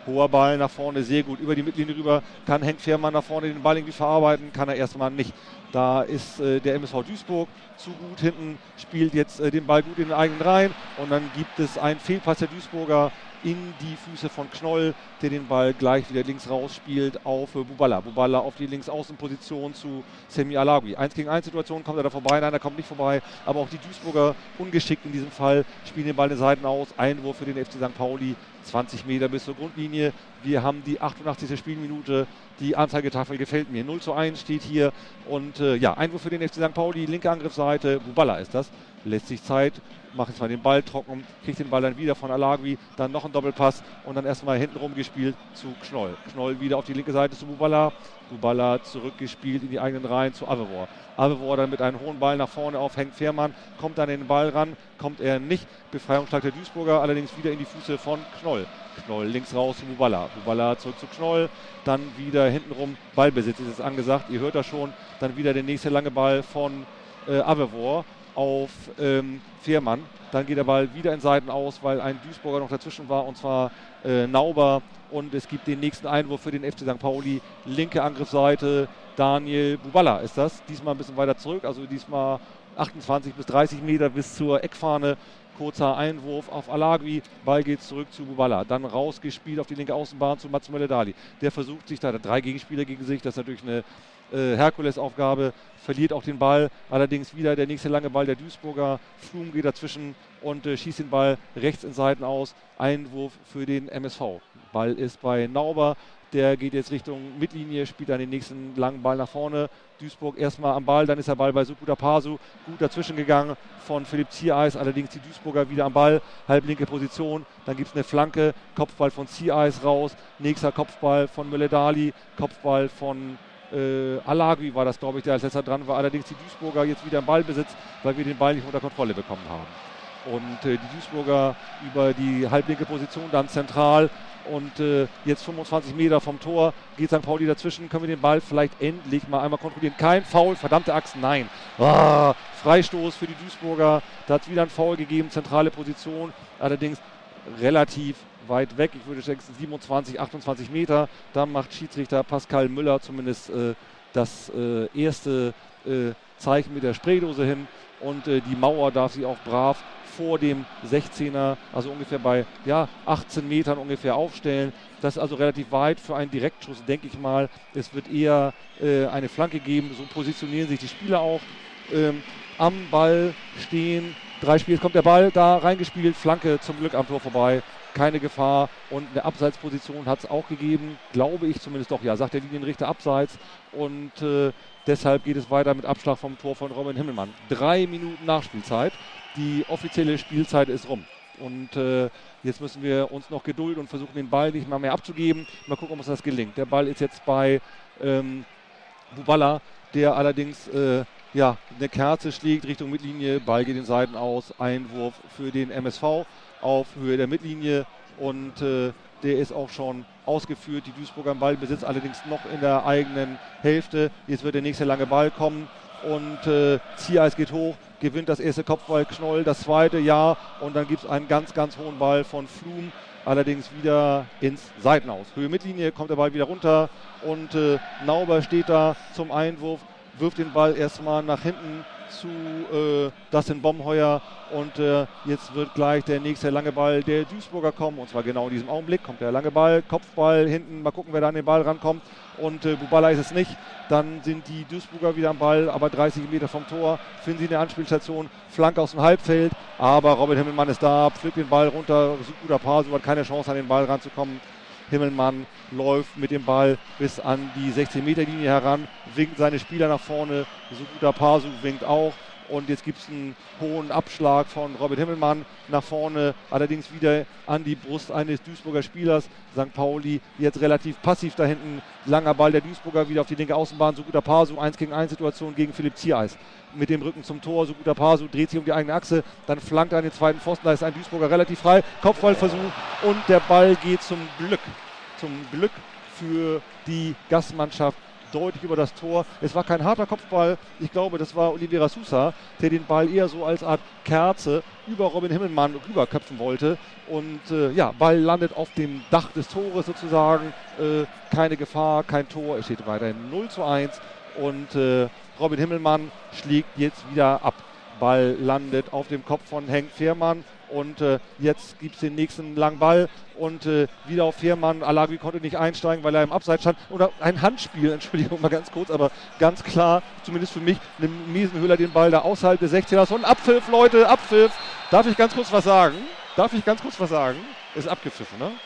Hoher Ball nach vorne, sehr gut. Über die Mittellinie rüber kann Henk Fehrmann nach vorne den Ball irgendwie verarbeiten, kann er erstmal nicht. Da ist äh, der M S V Duisburg zu gut hinten, spielt jetzt äh, den Ball gut in den eigenen Reihen und dann gibt es einen Fehlpass der Duisburger in die Füße von Knoll, der den Ball gleich wieder links rausspielt auf äh, Buballa. Buballa auf die Linksaußenposition zu Semi Alagui. Eins gegen eins Situation, kommt er da vorbei? Nein, er kommt nicht vorbei. Aber auch die Duisburger ungeschickt in diesem Fall, spielen den Ball in den Seiten aus. Einwurf für den F C Sankt Pauli, zwanzig Meter bis zur Grundlinie. Wir haben die achtundachtzigste Spielminute. Die Anzeigetafel gefällt mir. null zu eins steht hier. Und äh, ja, Einwurf für den F C Sankt Pauli, linke Angriffsseite. Buballa ist das. Lässt sich Zeit, macht jetzt mal den Ball trocken, kriegt den Ball dann wieder von Alagui, dann noch ein Doppelpass und dann erstmal hintenrum gespielt zu Knoll. Knoll wieder auf die linke Seite zu Buballa. Buballa zurückgespielt in die eigenen Reihen zu Avevor. Avevor dann mit einem hohen Ball nach vorne auf Henk Fehrmann, kommt dann in den Ball ran, kommt er nicht. Befreiungsschlag der Duisburger, allerdings wieder in die Füße von Knoll. Knoll links raus zu Buballa. Buballa zurück zu Knoll, dann wieder hintenrum Ballbesitz ist es angesagt, ihr hört das schon. Dann wieder der nächste lange Ball von äh, Avevor auf ähm, Fehrmann. Dann geht der Ball wieder in Seiten aus, weil ein Duisburger noch dazwischen war, und zwar äh, Nauber. Und es gibt den nächsten Einwurf für den F C Sankt Pauli. Linke Angriffsseite, Daniel Buballa ist das. Diesmal ein bisschen weiter zurück, also diesmal achtundzwanzig bis dreißig Meter bis zur Eckfahne. Kurzer Einwurf auf Alagui, Ball geht zurück zu Buballa. Dann rausgespielt auf die linke Außenbahn zu Mats Mölle-Dali. Der versucht sich da, hat drei Gegenspieler gegen sich, das ist natürlich eine äh, Herkulesaufgabe, verliert auch den Ball. Allerdings wieder der nächste lange Ball der Duisburger. Flum geht dazwischen und äh, schießt den Ball rechts in Seiten aus. Einwurf für den M S V. Ball ist bei Nauber. Der geht jetzt Richtung Mittellinie, spielt dann den nächsten langen Ball nach vorne. Duisburg erstmal am Ball, dann ist der Ball bei Sukuta Pasu. Gut dazwischen gegangen von Philipp Ziereis, allerdings die Duisburger wieder am Ball. Halblinke Position, dann gibt es eine Flanke, Kopfball von Ziereis raus. Nächster Kopfball von Mölle-Dali, Kopfball von äh, Alagui war das, glaube ich, der als letzter dran war. Allerdings die Duisburger jetzt wieder im Ballbesitz, weil wir den Ball nicht unter Kontrolle bekommen haben. Und äh, die Duisburger über die halblinke Position dann zentral. Und äh, jetzt fünfundzwanzig Meter vom Tor geht Sankt Pauli dazwischen. Können wir den Ball vielleicht endlich mal einmal kontrollieren? Kein Foul, verdammte Axt, nein. Ah, Freistoß für die Duisburger. Da hat es wieder ein Foul gegeben, zentrale Position. Allerdings relativ weit weg. Ich würde schätzen siebenundzwanzig, achtundzwanzig Meter. Da macht Schiedsrichter Pascal Müller zumindest äh, das äh, erste äh, Zeichen mit der Spraydose hin. Und äh, die Mauer darf sie auch brav vor dem sechzehner, also ungefähr bei ja, achtzehn Metern ungefähr aufstellen. Das ist also relativ weit für einen Direktschuss, denke ich mal. Es wird eher äh, eine Flanke geben, so positionieren sich die Spieler auch. Ähm, am Ball stehen, drei Spiele, kommt der Ball da reingespielt, Flanke zum Glück am Tor vorbei. Keine Gefahr und eine Abseitsposition hat es auch gegeben, glaube ich zumindest doch, ja, sagt der Linienrichter Abseits und äh, deshalb geht es weiter mit Abschlag vom Tor von Robin Himmelmann. Drei Minuten Nachspielzeit, die offizielle Spielzeit ist rum und äh, jetzt müssen wir uns noch gedulden und versuchen den Ball nicht mal mehr abzugeben. Mal gucken, ob uns das gelingt. Der Ball ist jetzt bei ähm, Buballa, der allerdings äh, ja, eine Kerze schlägt Richtung Mittellinie, Ball geht den Seiten aus, Einwurf für den M S V auf Höhe der Mittellinie und äh, der ist auch schon ausgeführt. Die Duisburger im Ballbesitz allerdings noch in der eigenen Hälfte. Jetzt wird der nächste lange Ball kommen und äh, Ziereis geht hoch, gewinnt das erste Kopfball Knoll, das zweite ja und dann gibt es einen ganz, ganz hohen Ball von Flum, allerdings wieder ins Seitenaus. Höhe Mittellinie, kommt der Ball wieder runter und äh, Nauber steht da zum Einwurf, wirft den Ball erstmal nach hinten zu äh, Dustin Bomheuer und äh, jetzt wird gleich der nächste lange Ball der Duisburger kommen und zwar genau in diesem Augenblick kommt der lange Ball, Kopfball hinten, mal gucken, wer da an den Ball rankommt und äh, Buballa ist es nicht, dann sind die Duisburger wieder am Ball, aber dreißig Meter vom Tor, finden sie eine Anspielstation, Flanke aus dem Halbfeld, aber Robin Himmelmann ist da, pflückt den Ball runter, Sukuta Pasu hat keine Chance an den Ball ranzukommen. Himmelmann läuft mit dem Ball bis an die sechzehn Meter Linie heran, winkt seine Spieler nach vorne, Sukuta Pasu winkt auch und jetzt gibt es einen hohen Abschlag von Robin Himmelmann nach vorne, allerdings wieder an die Brust eines Duisburger Spielers. Sankt Pauli jetzt relativ passiv da hinten, langer Ball der Duisburger wieder auf die linke Außenbahn, Sukuta Pasu, eins gegen eins Situation gegen Philipp Ziereis. Mit dem Rücken zum Tor, Sukuta Pasu dreht sich um die eigene Achse, dann flankt er an den zweiten Pfosten, da ist ein Duisburger relativ frei, Kopfballversuch und der Ball geht zum Glück, zum Glück für die Gastmannschaft deutlich über das Tor. Es war kein harter Kopfball. Ich glaube, das war Oliveira Sousa, der den Ball eher so als Art Kerze über Robin Himmelmann rüberköpfen wollte. Und äh, ja, Ball landet auf dem Dach des Tores sozusagen. Äh, keine Gefahr, kein Tor. Es steht weiterhin null zu eins. Und äh, Robin Himmelmann schlägt jetzt wieder ab. Ball landet auf dem Kopf von Henk Fehrmann. Und äh, jetzt gibt es den nächsten langen Ball und äh, wieder auf Fehrmann. Alagui konnte nicht einsteigen, weil er im Abseits stand. Oder ein Handspiel, Entschuldigung mal ganz kurz, aber ganz klar, zumindest für mich, nimmt Miesenhöhler den Ball da außerhalb des sechzehners. Und Abpfiff, Leute, Abpfiff. Darf ich ganz kurz was sagen? Darf ich ganz kurz was sagen? Ist abgepfiffen, ne?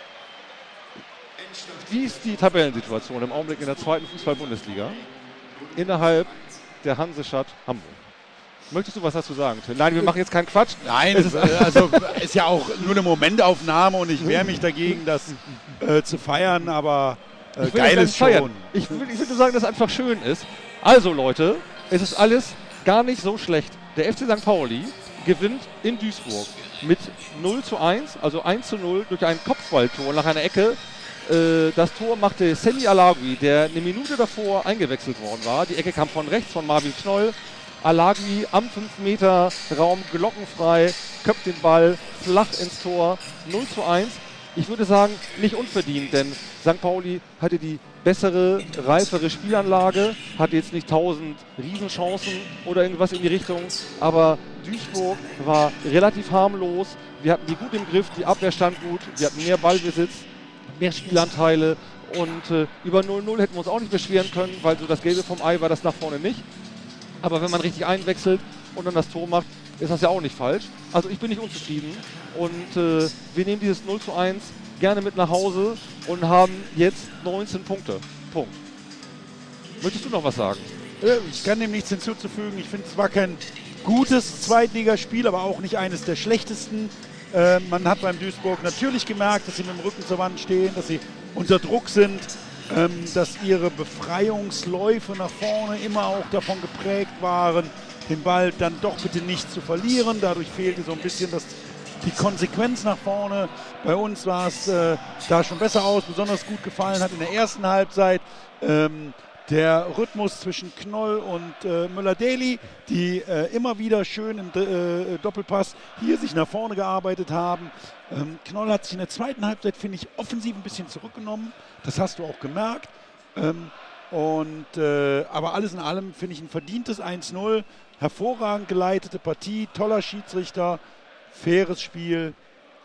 Wie ist die Tabellensituation im Augenblick in der zweiten Fußball-Bundesliga? Innerhalb der Hansestadt Hamburg. Möchtest du was dazu sagen, Tim? Nein, wir machen jetzt keinen Quatsch. Nein, es ist, also ist ja auch nur eine Momentaufnahme und ich wehre mich dagegen, das äh, zu feiern, aber äh, geil ist schon. Feiern. Ich will, ich will nur sagen, dass es einfach schön ist. Also Leute, es ist alles gar nicht so schlecht. Der F C Sankt Pauli gewinnt in Duisburg mit null zu eins, also eins zu null durch ein Kopfballtor nach einer Ecke. Äh, das Tor machte Semi Alagui, der eine Minute davor eingewechselt worden war. Die Ecke kam von rechts von Marvin Knoll. Alagui am fünf Meter Raum glockenfrei, köpft den Ball flach ins Tor, null zu eins. Ich würde sagen, nicht unverdient, denn Sankt Pauli hatte die bessere, reifere Spielanlage, hatte jetzt nicht tausend Riesenchancen oder irgendwas in die Richtung, aber Duisburg war relativ harmlos. Wir hatten die gut im Griff, die Abwehr stand gut, wir hatten mehr Ballbesitz, mehr Spielanteile und äh, über null null hätten wir uns auch nicht beschweren können, weil so das Gelbe vom Ei war das nach vorne nicht. Aber wenn man richtig einwechselt und dann das Tor macht, ist das ja auch nicht falsch. Also ich bin nicht unzufrieden und äh, wir nehmen dieses null zu eins gerne mit nach Hause und haben jetzt neunzehn Punkte. Punkt. Möchtest du noch was sagen? Ich kann dem nichts hinzuzufügen. Ich finde, es war kein gutes Zweitligaspiel, aber auch nicht eines der schlechtesten. Äh, man hat beim Duisburg natürlich gemerkt, dass sie mit dem Rücken zur Wand stehen, dass sie unter Druck sind. Ähm, dass ihre Befreiungsläufe nach vorne immer auch davon geprägt waren, den Ball dann doch bitte nicht zu verlieren. Dadurch fehlte so ein bisschen das, die Konsequenz nach vorne. Bei uns war es äh, da schon besser aus, besonders gut gefallen hat in der ersten Halbzeit ähm, der Rhythmus zwischen Knoll und äh, Müller-Deli, die äh, immer wieder schön im äh, Doppelpass hier sich nach vorne gearbeitet haben. Ähm, Knoll hat sich in der zweiten Halbzeit, finde ich, offensiv ein bisschen zurückgenommen. Das hast du auch gemerkt. Ähm, und, äh, aber alles in allem finde ich ein verdientes eins null. Hervorragend geleitete Partie, toller Schiedsrichter, faires Spiel.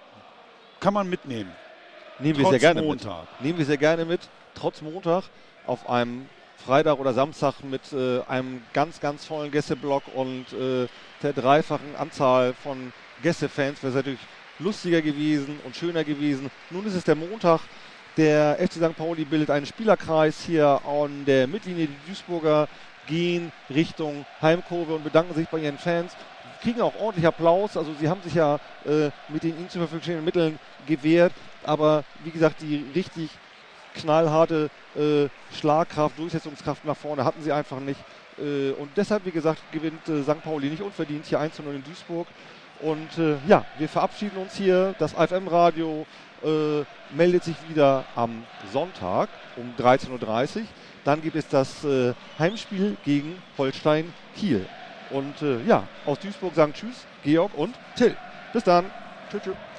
Kann man mitnehmen. Nehmen wir sehr gerne mit. Nehmen wir sehr gerne mit, trotz Montag, auf einem Freitag oder Samstag mit äh, einem ganz, ganz vollen Gästeblock und äh, der dreifachen Anzahl von Gästefans wäre es natürlich lustiger gewesen und schöner gewesen. Nun ist es der Montag. Der F C Sankt Pauli bildet einen Spielerkreis hier an der Mittellinie. Die Duisburger gehen Richtung Heimkurve und bedanken sich bei ihren Fans. Kriegen auch ordentlich Applaus. Also sie haben sich ja äh, mit den ihnen zur Verfügung stehenden Mitteln gewehrt. Aber wie gesagt, die richtig knallharte äh, Schlagkraft, Durchsetzungskraft nach vorne hatten sie einfach nicht. Äh, und deshalb, wie gesagt, gewinnt äh, Sankt Pauli nicht unverdient hier eins zu null in Duisburg. Und äh, ja, wir verabschieden uns hier. Das A F M-Radio äh, meldet sich wieder am Sonntag um dreizehn Uhr dreißig. Dann gibt es das äh, Heimspiel gegen Holstein Kiel. Und äh, ja, aus Duisburg sagen Tschüss, Georg und Till. Bis dann. Tschüss, tschüss.